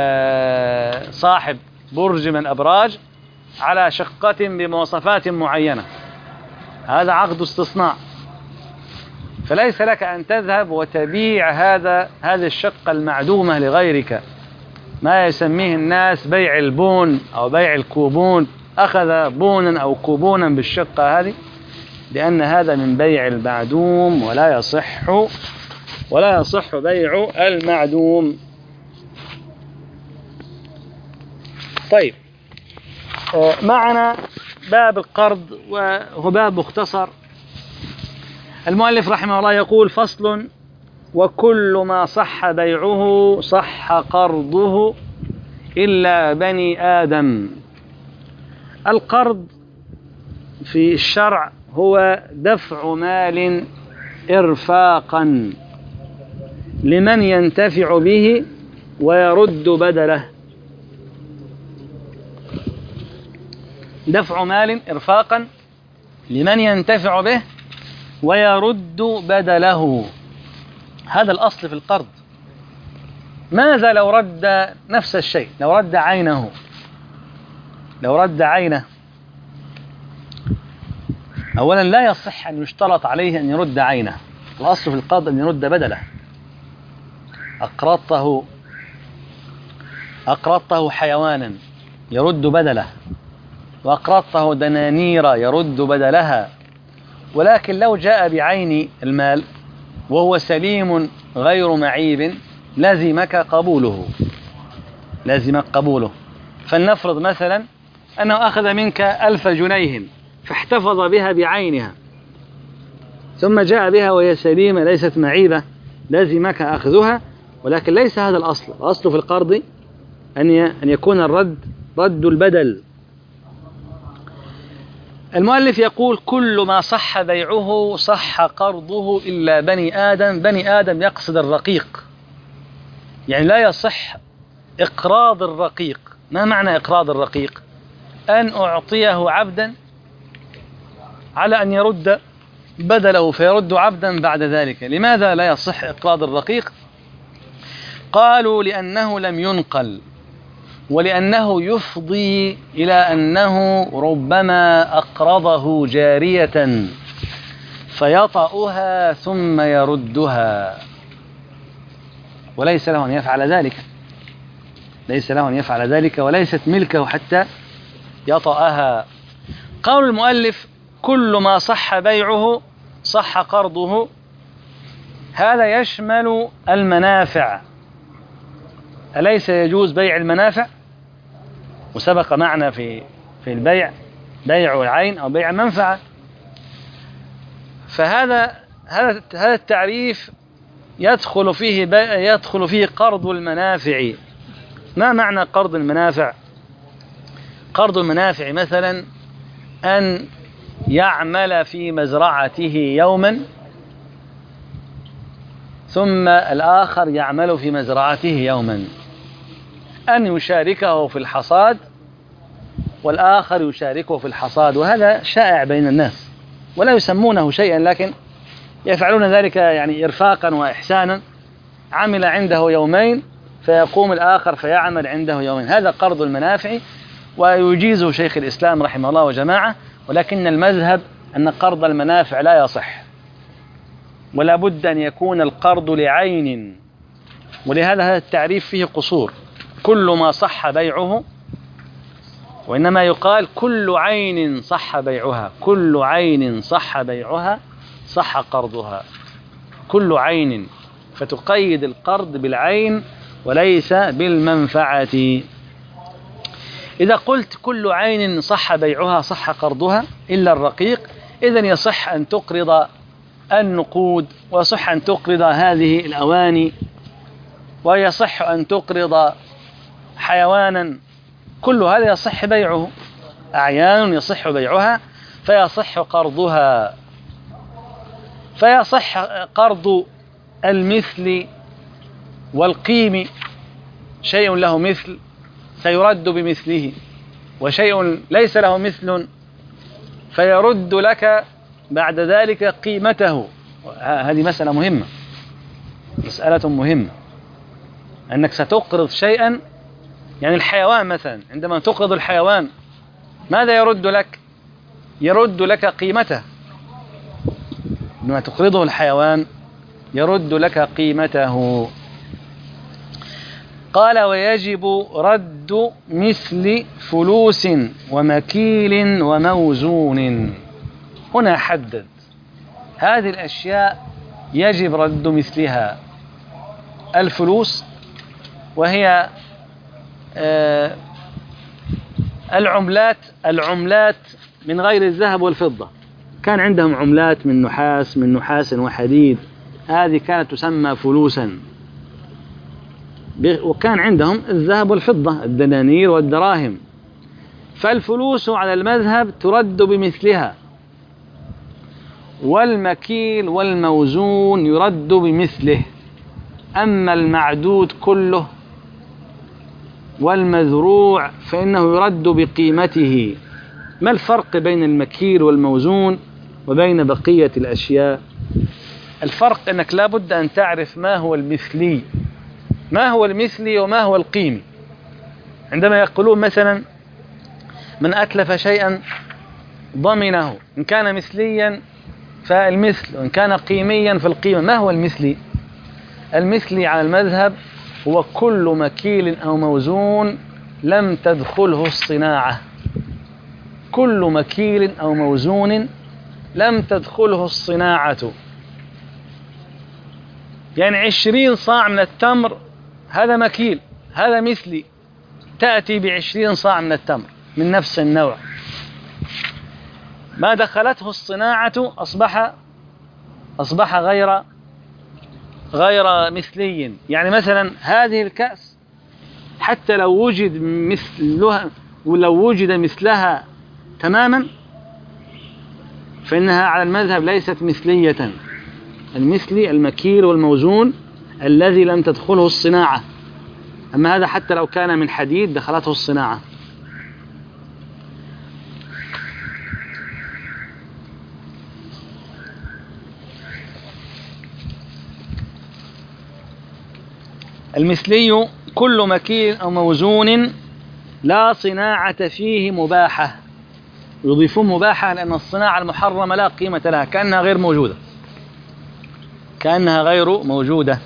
صاحب برج من أبراج على شقة بمواصفات معينة، هذا عقد استصناع، فليس لك أن تذهب وتبيع هذا هذه الشقة المعدومة لغيرك، ما يسميه الناس بيع البون أو بيع الكوبون، أخذ بونا أو كوبونا بالشقة هذه، لأن هذا من بيع المعدوم ولا يصح ولا يصح بيع المعدوم. طيب، معنا باب القرض وهو باب مختصر. المؤلف رحمه الله يقول: فصل: وكل ما صح بيعه صح قرضه إلا بني آدم. القرض في الشرع هو دفع مال إرفاقا لمن ينتفع به ويرد بدله. دفع مال إرفاقا لمن ينتفع به ويرد بدله، هذا الأصل في القرض. ماذا لو رد نفس الشيء؟ لو رد عينه، لو رد عينه أولا لا يصح أن يشترط عليه أن يرد عينه، الأصل في القرض أن يرد بدله. أقرضته أقرضته حيوانا يرد بدله، وأقرضته دنانير يرد بدلها. ولكن لو جاء بعين المال وهو سليم غير معيب لزمك قبوله، لزمك قبوله. فلنفرض مثلا أنه أخذ منك ألف جنيه فاحتفظ بها بعينها، ثم جاء بها وهي سليمة ليست معيبة، لزمك أخذها. ولكن ليس هذا الأصل. الأصل في القرض أن أن يكون الرد رد البدل. المؤلف يقول: كل ما صح بيعه صح قرضه إلا بني آدم. بني آدم يقصد الرقيق، يعني لا يصح إقراض الرقيق. ما معنى إقراض الرقيق؟ أن أعطيه عبدا على أن يرد بدله فيرد عبدا بعد ذلك. لماذا لا يصح إقراض الرقيق؟ قالوا: لأنه لم ينقل، ولأنه يفضي إلى أنه ربما أقرضه جارية فيطأها ثم يردها، وليس له أن يفعل ذلك، ليس له أن يفعل ذلك وليست ملكه حتى يطأها. قول المؤلف: كل ما صح بيعه صح قرضه، هذا يشمل المنافع. أليس يجوز بيع المنافع؟ وسبق معنا في في البيع بيع العين أو بيع المنفعة. فهذا هذا هذا التعريف يدخل فيه يدخل فيه قرض المنافع. ما معنى قرض المنافع؟ قرض المنافع مثلا أن يعمل في مزرعته يوما ثم الآخر يعمل في مزرعته يوما، أن يشاركه في الحصاد والآخر يشاركه في الحصاد. وهذا شائع بين الناس ولا يسمونه شيئا، لكن يفعلون ذلك يعني إرفاقا وإحسانا. عمل عنده يومين فيقوم الآخر فيعمل عنده يومين. هذا قرض المنافع ويجيزه شيخ الإسلام رحمه الله وجماعة، ولكن المذهب أن قرض المنافع لا يصح، ولا بد أن يكون القرض لعين. ولهذا هذا التعريف فيه قصور، كل ما صح بيعه، وإنما يقال كل عين صح بيعها، كل عين صح بيعها صح قرضها، كل عين، فتقيد القرض بالعين وليس بالمنفعة. إذا قلت كل عين صح بيعها صح قرضها إلا الرقيق، إذن يصح أن تقرض النقود، ويصح أن تقرض هذه الأواني، ويصح أن تقرض حيوانا، كل هذا يصح بيعه، أعيان يصح بيعها فيصح قرضها. فيصح قرض المثل والقيم، شيء له مثل سيرد بمثله، وشيء ليس له مثل فيرد لك بعد ذلك قيمته. هذه مسألة مهمة، مسألة مهمة، أنك ستقرض شيئا، يعني الحيوان مثلا، عندما تقرض الحيوان ماذا يرد لك؟ يرد لك قيمته. عندما تقرضه الحيوان يرد لك قيمته. قال ويجب رد مثل فلوس ومكيل وموزون. هنا حدد هذه الأشياء يجب رد مثلها: الفلوس، وهي آه العملات العملات من غير الذهب والفضة. كان عندهم عملات من نحاس من نحاس وحديد، هذه كانت تسمى فلوسا. وكان عندهم الذهب والفضة، الدنانير والدراهم. فالفلوس على المذهب ترد بمثلها، والمكيل والموزون يرد بمثله. أما المعدود كله والمذروع فإنه يرد بقيمته. ما الفرق بين المكيل والموزون وبين بقية الأشياء؟ الفرق أنك لا بد أن تعرف ما هو المثلي، ما هو المثلي وما هو القيمي. عندما يقولون مثلا من أتلف شيئا ضمنه، إن كان مثليا فالمثل، وإن كان قيميا فالقيمة. ما هو المثلي؟ المثلي على المذهب هو كل مكيل أو موزون لم تدخله الصناعة، كل مكيل أو موزون لم تدخله الصناعة. يعني عشرين صاع من التمر هذا مكيل، هذا مثلي، تأتي بعشرين صاع من التمر من نفس النوع، ما دخلته الصناعة أصبح أصبح غير غير مثلي. يعني مثلا هذه الكأس حتى لو وجد مثلها ولو وجد مثلها تماما فإنها على المذهب ليست مثلية. المثلي المكيل والموزون الذي لم تدخله الصناعة، أما هذا حتى لو كان من حديد دخلته الصناعة. المثلي كل مكيل أو موزون لا صناعة فيه مباحة. يضيفون مباحة لأن الصناعة المحرمة لا قيمة لها، كأنها غير موجودة، كأنها غير موجودة.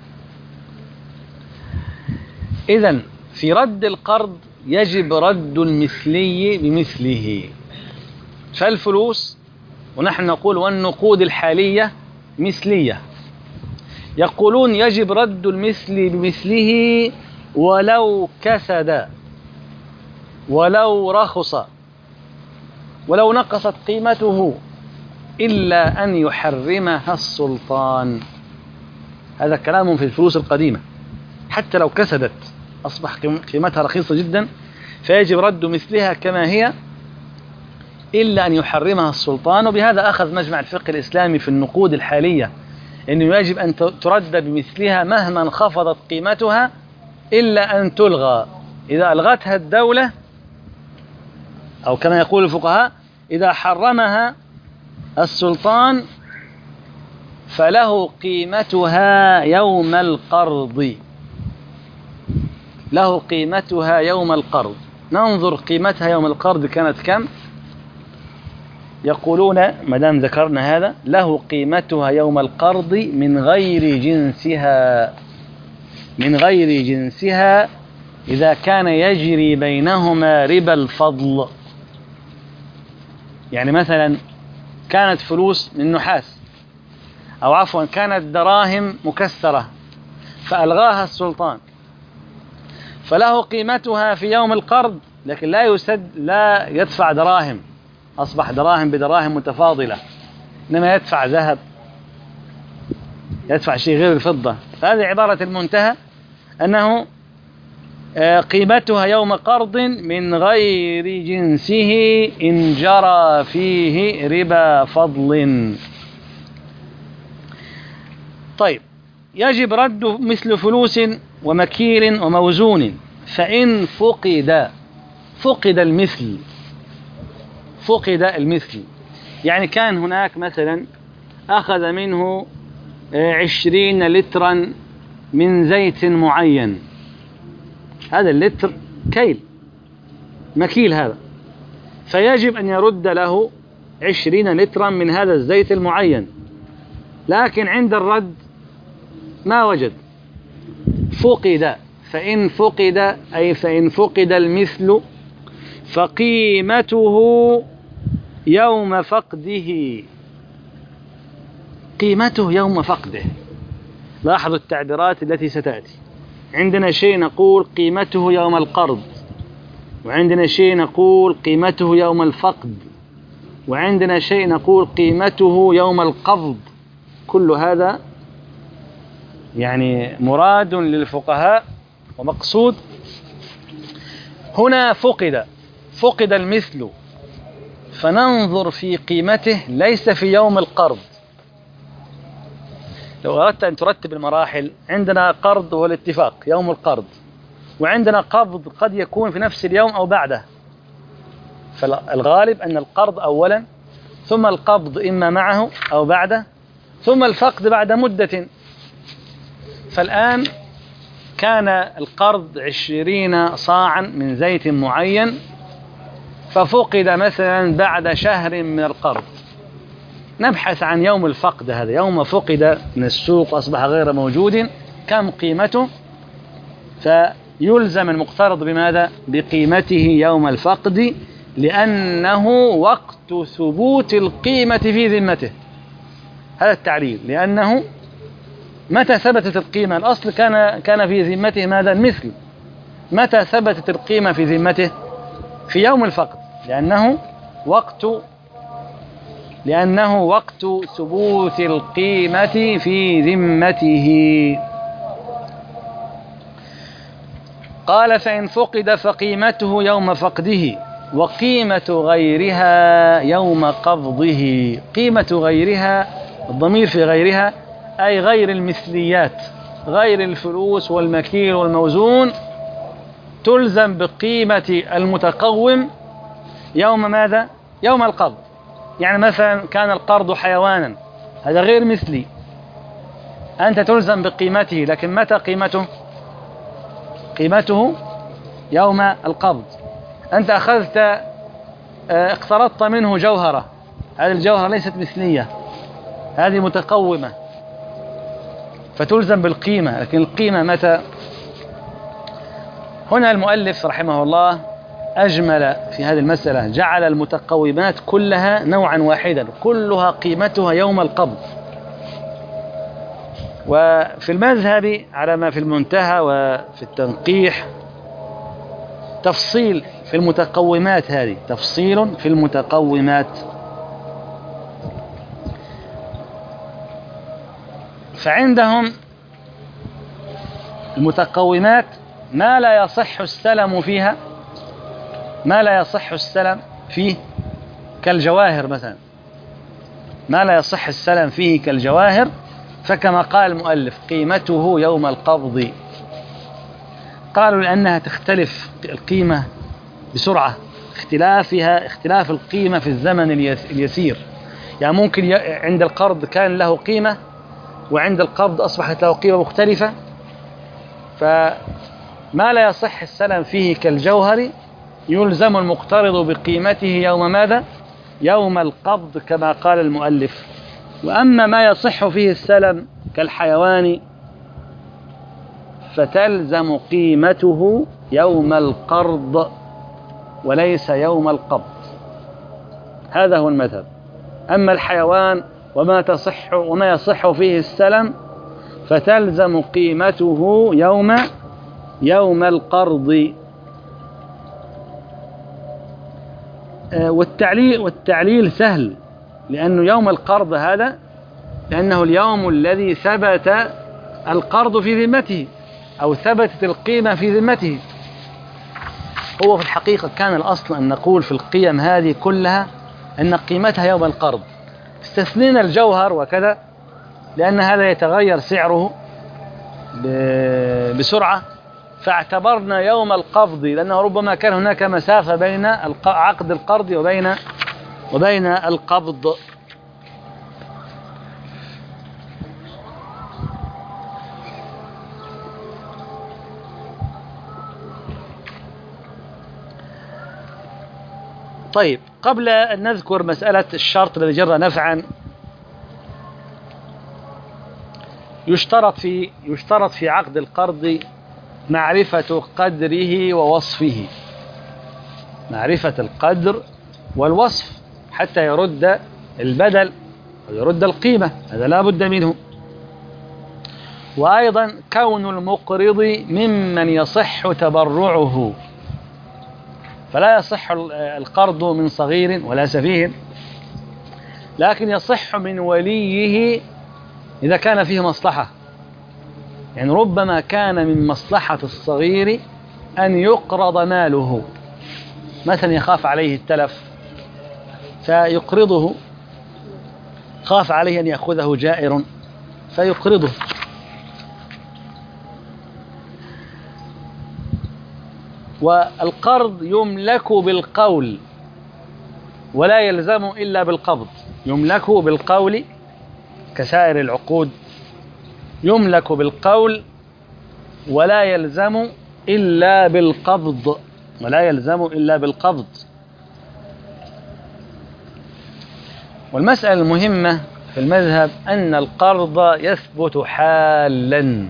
إذن في رد القرض يجب رد المثلي بمثله. فالفلوس، ونحن نقول والنقود الحالية مثلية، يقولون يجب رد المثل بمثله ولو كسد، ولو رخص، ولو نقصت قيمته، إلا أن يحرمها السلطان. هذا كلام في الفلوس القديمة، حتى لو كسدت أصبح قيمتها رخيصة جدا فيجب رد مثلها كما هي، إلا أن يحرمها السلطان. وبهذا أخذ مجمع الفقه الإسلامي في النقود الحالية أنه يجب أن ترد بمثلها مهما انخفضت قيمتها إلا أن تلغى. إذا ألغتها الدولة، أو كما يقول الفقهاء إذا حرمها السلطان فله قيمتها يوم القرض، له قيمتها يوم القرض. ننظر قيمتها يوم القرض كانت كم؟ يقولون مدام ذكرنا هذا له قيمتها يوم القرض من غير جنسها، من غير جنسها إذا كان يجري بينهما ربا الفضل. يعني مثلا كانت فلوس من نحاس، أو عفوا كانت دراهم مكسرة فألغاها السلطان، فله قيمتها في يوم القرض، لكن لا يسد لا يدفع دراهم، أصبح دراهم بدراهم متفاضلة، إنما يدفع ذهب، يدفع شيء غير الفضة. هذه عبارة المنتهى أنه قيمتها يوم قرض من غير جنسه إن جرى فيه ربا فضل. طيب، يجب رد مثل فلوس ومكير وموزون، فإن فقد فقد المثل فقد المثل يعني كان هناك مثلا أخذ منه عشرين لترا من زيت معين، هذا اللتر كيل مكيل هذا، فيجب أن يرد له عشرين لترا من هذا الزيت المعين، لكن عند الرد ما وجد، فقد. فإن فقد أي فإن فقد المثل فقيمته يوم فقده، قيمته يوم فقده. لاحظوا التعبيرات التي ستأتي. عندنا شيء نقول قيمته يوم القرض، وعندنا شيء نقول قيمته يوم الفقد، وعندنا شيء نقول قيمته يوم القبض. كل هذا يعني مراد للفقهاء ومقصود. هنا فقد فقد المثل، فننظر في قيمته ليس في يوم القرض. لو أردت أن ترتب المراحل، عندنا قرض هو الاتفاق يوم القرض، وعندنا قبض قد يكون في نفس اليوم أو بعده، فالغالب أن القرض أولا، ثم القبض إما معه أو بعده، ثم الفقد بعد مدة. فالآن كان القرض عشرين صاعا من زيت معين، ففقد مثلا بعد شهر من القرض. نبحث عن يوم الفقد، هذا يوم فقد من السوق أصبح غير موجود، كم قيمته؟ فيلزم المقترض بماذا؟ بقيمته يوم الفقد، لأنه وقت ثبوت القيمة في ذمته. هذا التعليل، لأنه متى ثبتت القيمة؟ الأصل كان كان في ذمته ماذا؟ المثل. متى ثبتت القيمة في ذمته؟ في يوم الفقد، لأنه وقت لأنه وقت ثبوت القيمة في ذمته. قال: فإن فقد فقيمته يوم فقده، وقيمة غيرها يوم قبضه. قيمة غيرها، الضمير في غيرها أي غير المثليات، غير الفلوس والمكيل والموزون، تلزم بقيمة المتقوم يوم ماذا؟ يوم القبض. يعني مثلا كان القرض حيوانا، هذا غير مثلي، أنت تلزم بقيمته، لكن متى قيمته؟ قيمته يوم القبض. أنت أخذت اقترضت منه جوهرة، هذه الجوهرة ليست مثلية، هذه متقومة، فتلزم بالقيمة، لكن القيمة متى؟ هنا المؤلف رحمه الله أجمل في هذه المسألة، جعل المتقومات كلها نوعا واحدا، كلها قيمتها يوم القبض. وفي المذهب على ما في المنتهى وفي التنقيح تفصيل في المتقومات، هذه تفصيل في المتقومات. فعندهم المتقومات ما لا يصح السلم فيها، ما لا يصح السلم فيه كالجواهر مثلا، ما لا يصح السلم فيه كالجواهر، فكما قال المؤلف قيمته يوم القبض. قالوا لأنها تختلف القيمة بسرعة، اختلافها اختلاف القيمة في الزمن اليسير. يعني ممكن عند القرض كان له قيمة، وعند القبض أصبحت له قيمة مختلفة، فما لا يصح السلم فيه كالجوهر يلزم المقترض بقيمته يوم ماذا؟ يوم القبض كما قال المؤلف. وأما ما يصح فيه السلم كالحيوان فتلزم قيمته يوم القرض وليس يوم القبض. هذا هو المذهب. أما الحيوان وما تصح وما يصح فيه السلم فتلزم قيمته يوم يوم القرض. والتعليل والتعليل سهل، لأنه يوم القرض هذا لأنه اليوم الذي ثبت القرض في ذمته أو ثبتت القيمة في ذمته. هو في الحقيقة كان الأصل أن نقول في القيم هذه كلها أن قيمتها يوم القرض، استثنينا الجوهر وكذا لأن هذا يتغير سعره بسرعة، فاعتبرنا يوم القبض لأنه ربما كان هناك مسافة بين عقد القرض وبين وبين القبض. طيب، قبل أن نذكر مسألة الشرط الذي جر نفعا، يشترط في يشترط في عقد القرض معرفة قدره ووصفه، معرفة القدر والوصف حتى يرد البدل ويرد القيمة، هذا لا بد منه. وأيضا كون المقرض ممن يصح تبرعه، فلا يصح القرض من صغير ولا سفيه، لكن يصح من وليه إذا كان فيه مصلحة. يعني ربما كان من مصلحة الصغير أن يقرض ماله، مثلا يخاف عليه التلف فيقرضه، خاف عليه أن يأخذه جائر فيقرضه. والقرض يملك بالقول ولا يلزم إلا بالقبض، يملك بالقول كسائر العقود، يملك بالقول ولا يلزم إلا بالقبض، ولا يلزم إلا بالقبض. والمسألة المهمة في المذهب أن القرض يثبت حالا،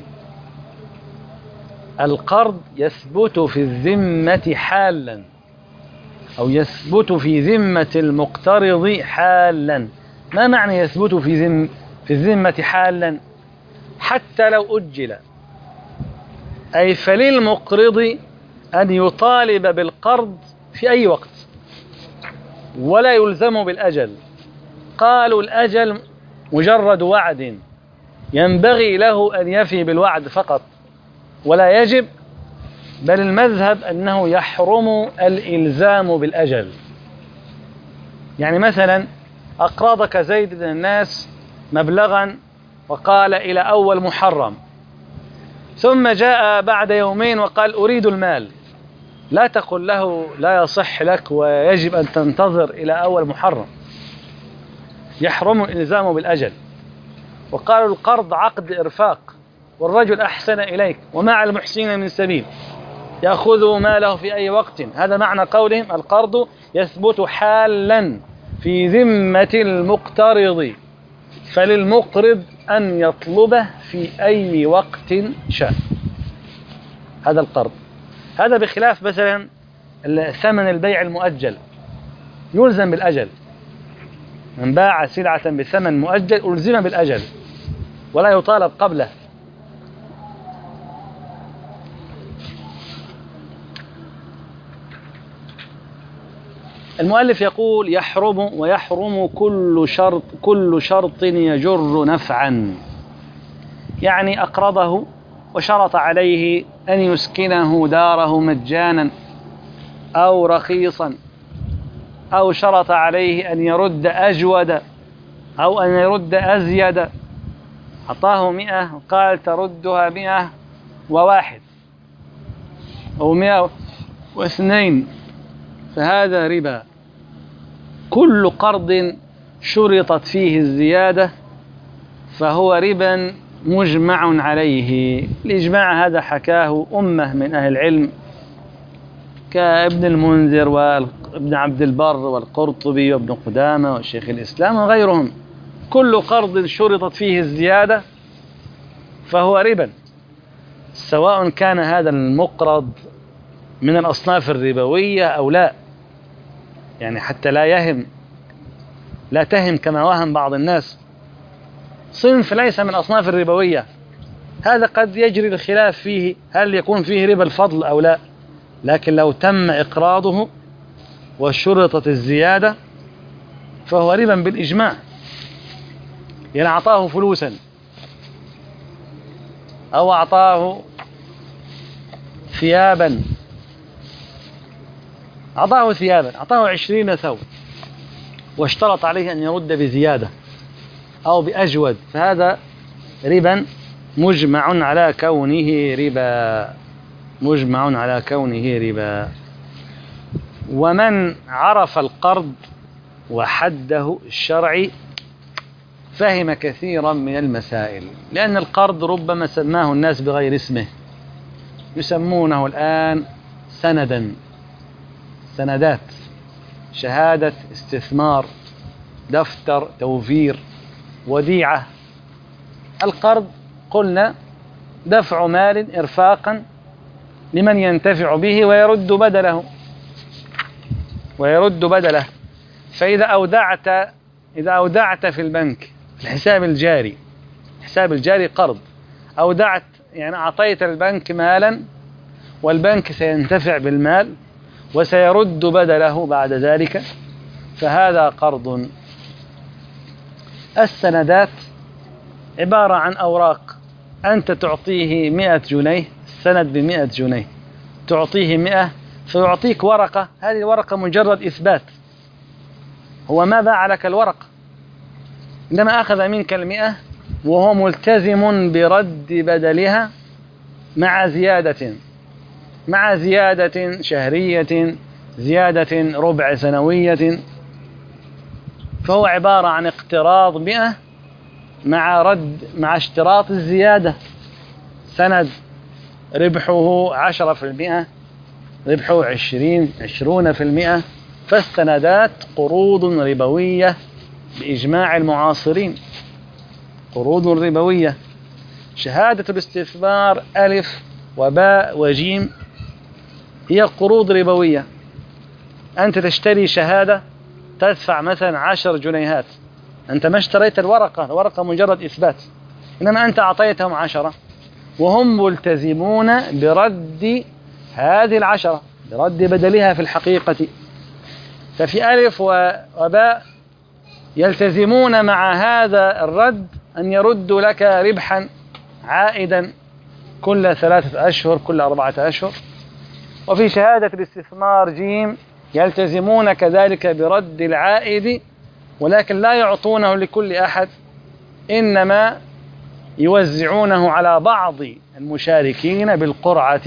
القرض يثبت في الذمة حالا، أو يثبت في ذمة المقترض حالا. ما معنى يثبت في ذم في الذمة حالا؟ حتى لو أجل، أي فللمقرض أن يطالب بالقرض في أي وقت ولا يلزم بالأجل. قالوا الأجل مجرد وعد ينبغي له أن يفي بالوعد فقط ولا يجب، بل المذهب أنه يحرم الإلزام بالأجل. يعني مثلا أقرضك زيد من الناس مبلغا وقال إلى أول محرم، ثم جاء بعد يومين وقال أريد المال، لا تقل له لا يصح لك ويجب أن تنتظر إلى أول محرم، يحرم الإلزام بالأجل. وقالوا القرض عقد إرفاق، والرجل أحسن إليك وما على المحسنين من سبيل، يأخذ ماله في أي وقت. هذا معنى قولهم القرض يثبت حالا في ذمة المقترض، فللمقرض أن يطلبه في أي وقت شاء. هذا القرض. هذا بخلاف مثلا ثمن البيع المؤجل، يلزم بالأجل، من باع سلعة بثمن مؤجل ألزم بالأجل ولا يطالب قبله. المؤلف يقول يحرم ويحرم كل شرط كل شرط يجر نفعا، يعني أقرضه وشرط عليه أن يسكنه داره مجانا أو رخيصا أو شرط عليه أن يرد أجود أو أن يرد أزيد، أعطاه مئة وقال تردها مئة وواحد أو مئة واثنين، فهذا ربا. كل قرض شرطت فيه الزيادة فهو ربا مجمع عليه. الإجماع هذا حكاه أمة من أهل العلم كابن المنذر وابن عبد البر والقرطبي وابن قدامة والشيخ الإسلام وغيرهم. كل قرض شرطت فيه الزيادة فهو ربا، سواء كان هذا المقرض من الأصناف الربوية أو لا، يعني حتى لا يهم لا تهم كما وهم بعض الناس صنف ليس من الأصناف الربوية، هذا قد يجري الخلاف فيه هل يكون فيه ربا الفضل أو لا، لكن لو تم إقراضه وشرطت الزيادة فهو ربا بالإجماع. يعني أعطاه فلوسا أو أعطاه ثيابا أعطاه ثيابا أعطاه عشرين ثوب واشترط عليه أن يرد بزيادة أو بأجود، فهذا ربا مجمع على كونه ربا مجمع على كونه ربا. ومن عرف القرض وحده الشرعي فهم كثيرا من المسائل، لأن القرض ربما سماه الناس بغير اسمه، يسمونه الآن سندا، سندات، شهادة استثمار، دفتر توفير، وديعة. القرض قلنا دفع مال إرفاقا لمن ينتفع به ويرد بدله ويرد بدله فإذا أودعت إذا أودعت في البنك الحساب الجاري، الحساب الجاري قرض، أودعت يعني أعطيت البنك مالا والبنك سينتفع بالمال وسيرد بدله بعد ذلك، فهذا قرض. السندات عبارة عن أوراق، أنت تعطيه مئة جنيه، السند بمئة جنيه، تعطيه مئة فيعطيك ورقة، هذه الورقة مجرد إثبات، هو ما باع لك الورقة، إنما أخذ منك المئة وهو ملتزم برد بدلها مع زيادة مع زيادة شهرية، زيادة ربع سنوية، فهو عبارة عن اقتراض مئة مع رد مع اشتراط الزيادة. سند ربحه عشرة في المئة، ربحه عشرين عشرون في المئة، فالسندات قروض ربوية بإجماع المعاصرين، قروض ربوية. شهادة الاستثمار ألف وباء وجيم هي قروض ربوية، أنت تشتري شهادة تدفع مثلا عشر جنيهات، أنت ما اشتريت الورقة، الورقة مجرد إثبات، إنما أنت أعطيتهم عشرة وهم ملتزمون برد هذه العشرة، برد بدلها في الحقيقة. ففي ألف وباء يلتزمون مع هذا الرد أن يردوا لك ربحا عائدا كل ثلاثة أشهر كل أربعة أشهر. وفي شهادة الاستثمار جيم يلتزمون كذلك برد العائد، ولكن لا يعطونه لكل أحد، إنما يوزعونه على بعض المشاركين بالقرعة.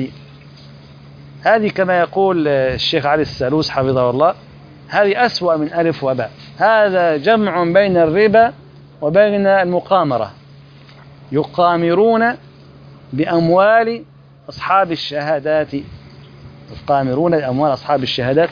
هذه كما يقول الشيخ علي السالوس حفظه الله، هذه أسوأ من ألف وباء، هذا جمع بين الربا وبين المقامرة، يقامرون بأموال أصحاب الشهادات، يقامرون بأموال أصحاب الشهادات.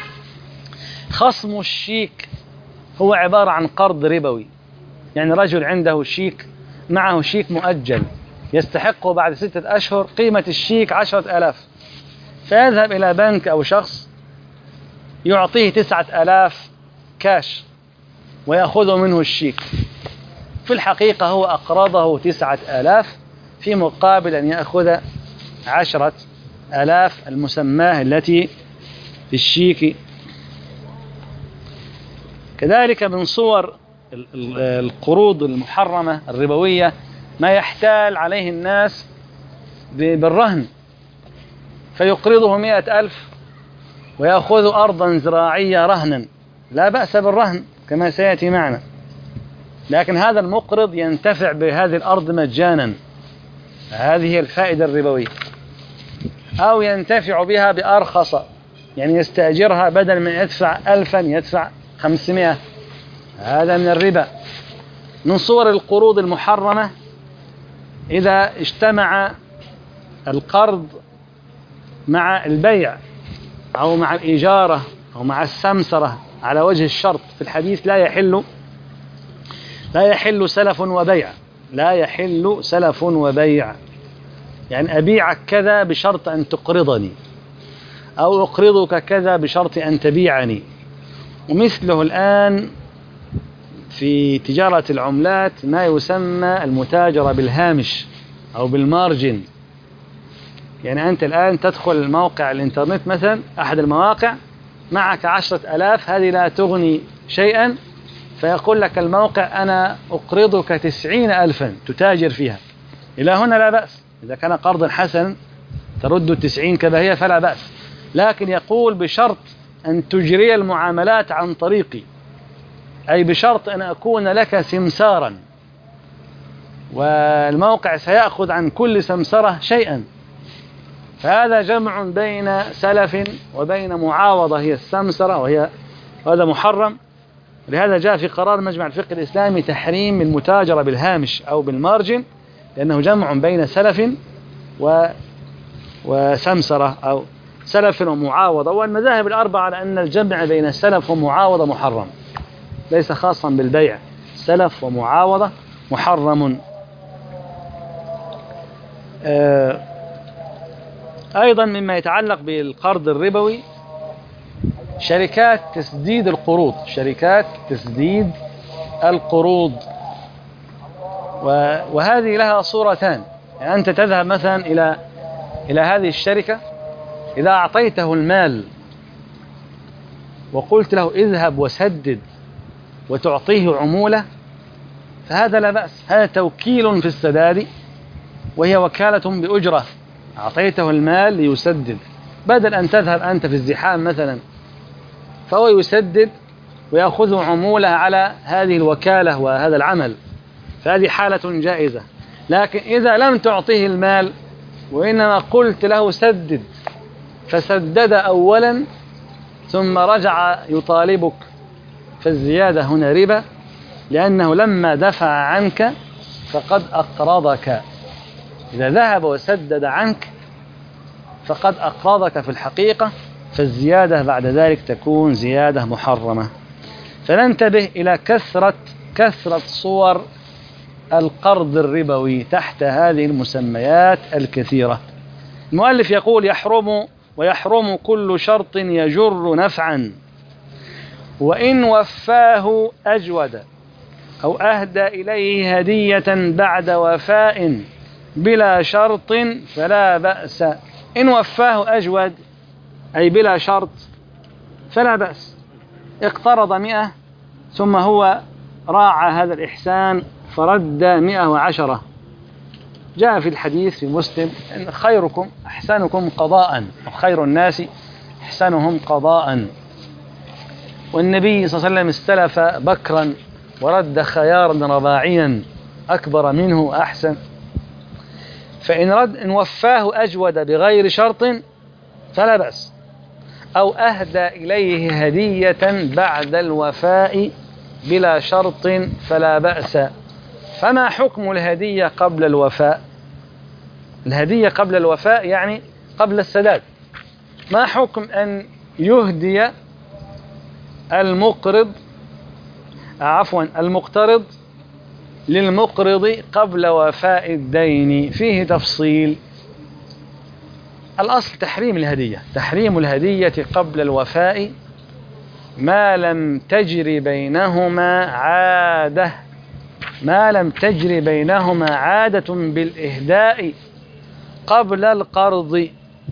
خصم الشيك هو عبارة عن قرض ربوي، يعني رجل عنده شيك، معه شيك مؤجل يستحقه بعد ستة أشهر، قيمة الشيك عشرة ألاف، فيذهب إلى بنك أو شخص يعطيه تسعة ألاف كاش ويأخذ منه الشيك، في الحقيقة هو أقرضه تسعة ألاف في مقابل أن يأخذ عشرة ألاف المسماه التي في الشيك. كذلك من صور القروض المحرمة الربوية ما يحتال عليه الناس بالرهن، فيقرضه مئة ألف ويأخذ أرضا زراعية رهنا لا بأس بالرهن كما سيأتي معنا، لكن هذا المقرض ينتفع بهذه الأرض مجانا، هذه هي الفائدة الربوية، أو ينتفع بها بأرخص، يعني يستأجرها بدل من يدفع ألفا يدفع خمسمائة، هذا من الربا. من صور القروض المحرمة إذا اجتمع القرض مع البيع أو مع الإجارة أو مع السمسرة على وجه الشرط. في الحديث لا يحل لا يحل سلف وبيع، لا يحل سلف وبيع، يعني أبيعك كذا بشرط أن تقرضني، أو أقرضك كذا بشرط أن تبيعني. ومثله الآن في تجارة العملات ما يسمى المتاجرة بالهامش أو بالمارجن. يعني أنت الآن تدخل موقع الإنترنت مثلا، أحد المواقع، معك عشرة ألاف، هذه لا تغني شيئا، فيقول لك الموقع أنا أقرضك تسعين ألفا تتاجر فيها. إلى هنا لا بأس، إذا كان قرضا حسنا ترد التسعين كما هي فلا بأس، لكن يقول بشرط أن تجري المعاملات عن طريقي، أي بشرط أن أكون لك سمسارا، والموقع سيأخذ عن كل سمسرة شيئا. فهذا جمع بين سلف وبين معاوضة هي السمسرة، وهي هذا محرم. لهذا جاء في قرار مجمع الفقه الإسلامي تحريم المتاجرة بالهامش أو بالمارجن، لأنه جمع بين سلف و وسمسرة أو سلف ومعاوضة. والمذاهب الأربعة على أن الجمع بين سلف ومعاوضة محرم، ليس خاصا بالبيع، سلف ومعاوضة محرم. آه أيضا مما يتعلق بالقرض الربوي شركات تسديد القروض، شركات تسديد القروض، وهذه لها صورتان. يعني أنت تذهب مثلا إلى إلى هذه الشركة، إذا أعطيته المال وقلت له اذهب وسدد وتعطيه عمولة فهذا لا بأس، هذا توكيل في السداد وهي وكالة بأجرة. أعطيته المال ليسدد، بدل أن تذهب أنت في الزحام مثلا، فهو يسدد ويأخذ عمولة على هذه الوكالة وهذا العمل، فهذه حالة جائزة. لكن إذا لم تعطيه المال وإنما قلت له سدد فسدد أولا ثم رجع يطالبك، فالزيادة هنا ربا، لأنه لما دفع عنك فقد أقرضك. إذا ذهب وسدد عنك فقد أقرضك في الحقيقة، فالزيادة بعد ذلك تكون زيادة محرمة. فننتبه إلى كثرة كثرة صور القرض الربوي تحت هذه المسميات الكثيرة. المؤلف يقول يحرم ويحرم كل شرط يجر نفعا، وإن وفاه أجود أو أهدى إليه هدية بعد وفاء بلا شرط فلا بأس. إن وفاه أجود أي بلا شرط فلا بأس. اقترض مئة ثم هو راعى هذا الإحسان فرد مئة وعشرة. جاء في الحديث في مسلم إن خيركم أحسنكم قضاء، وخير الناس أحسنهم قضاء. والنبي صلى الله عليه وسلم استلف بكرا ورد خيارا رباعيا أكبر منه أحسن. فإن رد إن وفاه أجود بغير شرط فلا بأس، أو أهدى إليه هدية بعد الوفاء بلا شرط فلا بأس. فما حكم الهدية قبل الوفاء؟ الهدية قبل الوفاء يعني قبل السداد. ما حكم أن يهدي المقرض عفوا المقترض للمقرض قبل وفاء الدين؟ فيه تفصيل. الأصل تحريم الهدية، تحريم الهدية قبل الوفاء ما لم تجري بينهما عادة، ما لم تجري بينهما عادة بالإهداء قبل القرض،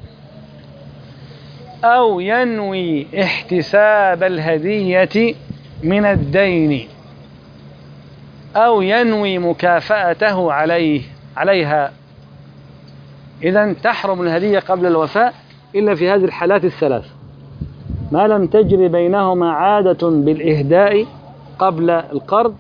أو ينوي احتساب الهدية من الدين، أو ينوي مكافأته عليه عليها. إذن تحرم الهدية قبل الوفاء إلا في هذه الحالات الثلاث. ما لم تجري بينهما عادة بالإهداء قبل القرض،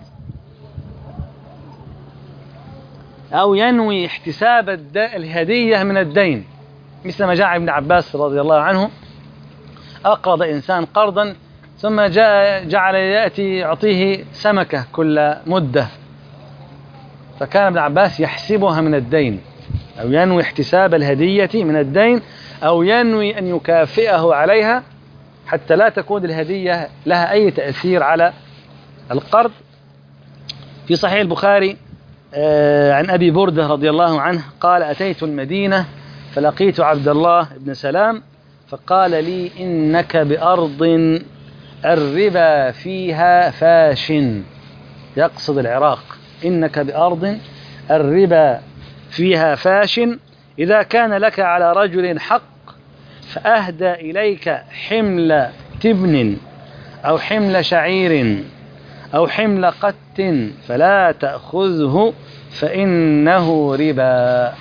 أو ينوي احتساب الهدية من الدين، مثل ما جاء عن ابن عباس رضي الله عنه أقرض إنسان قرضا ثم جاء جعل يأتي يعطيه سمكة كل مدة، فكان ابن عباس يحسبها من الدين، أو ينوي احتساب الهدية من الدين، أو ينوي أن يكافئه عليها حتى لا تكون الهدية لها أي تأثير على القرض. في صحيح البخاري عن أبي بردة رضي الله عنه قال: أتيت المدينة فلقيت عبد الله بن سلام فقال لي: إنك بأرض الربا فيها فاش، يقصد العراق، إنك بأرض الربا فيها فاش، إذا كان لك على رجل حق فأهدى إليك حمل تبن أو حمل شعير أو حمل قت فلا تأخذه فإنه ربا.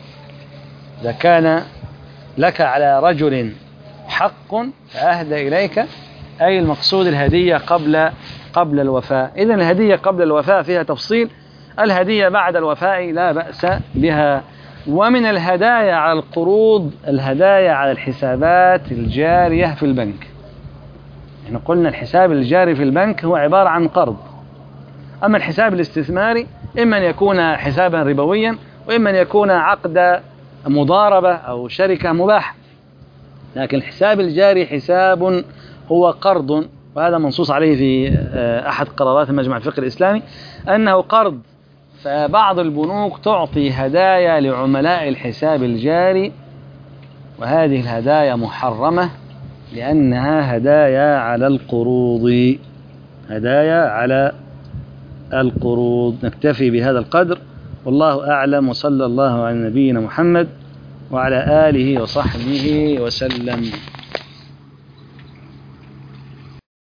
إذا كان لك على رجل حق فأهدى إليك، أي المقصود الهدية قبل قبل الوفاء. إذن الهدية قبل الوفاء فيها تفصيل، الهدية بعد الوفاء لا بأس بها. ومن الهدايا على القروض الهدايا على الحسابات الجارية في البنك. احنا قلنا الحساب الجاري في البنك هو عبارة عن قرض، أما الحساب الاستثماري إما أن يكون حسابا ربويا، وإما أن يكون عقد مضاربة أو شركة مباحة، لكن الحساب الجاري حساب هو قرض، وهذا منصوص عليه في أحد قرارات مجمع الفقه الإسلامي أنه قرض. فبعض البنوك تعطي هدايا لعملاء الحساب الجاري، وهذه الهدايا محرمة لأنها هدايا على القروض، هدايا على القروض. نكتفي بهذا القدر، والله أعلم، وصلى الله على نبينا محمد وعلى آله وصحبه وسلم.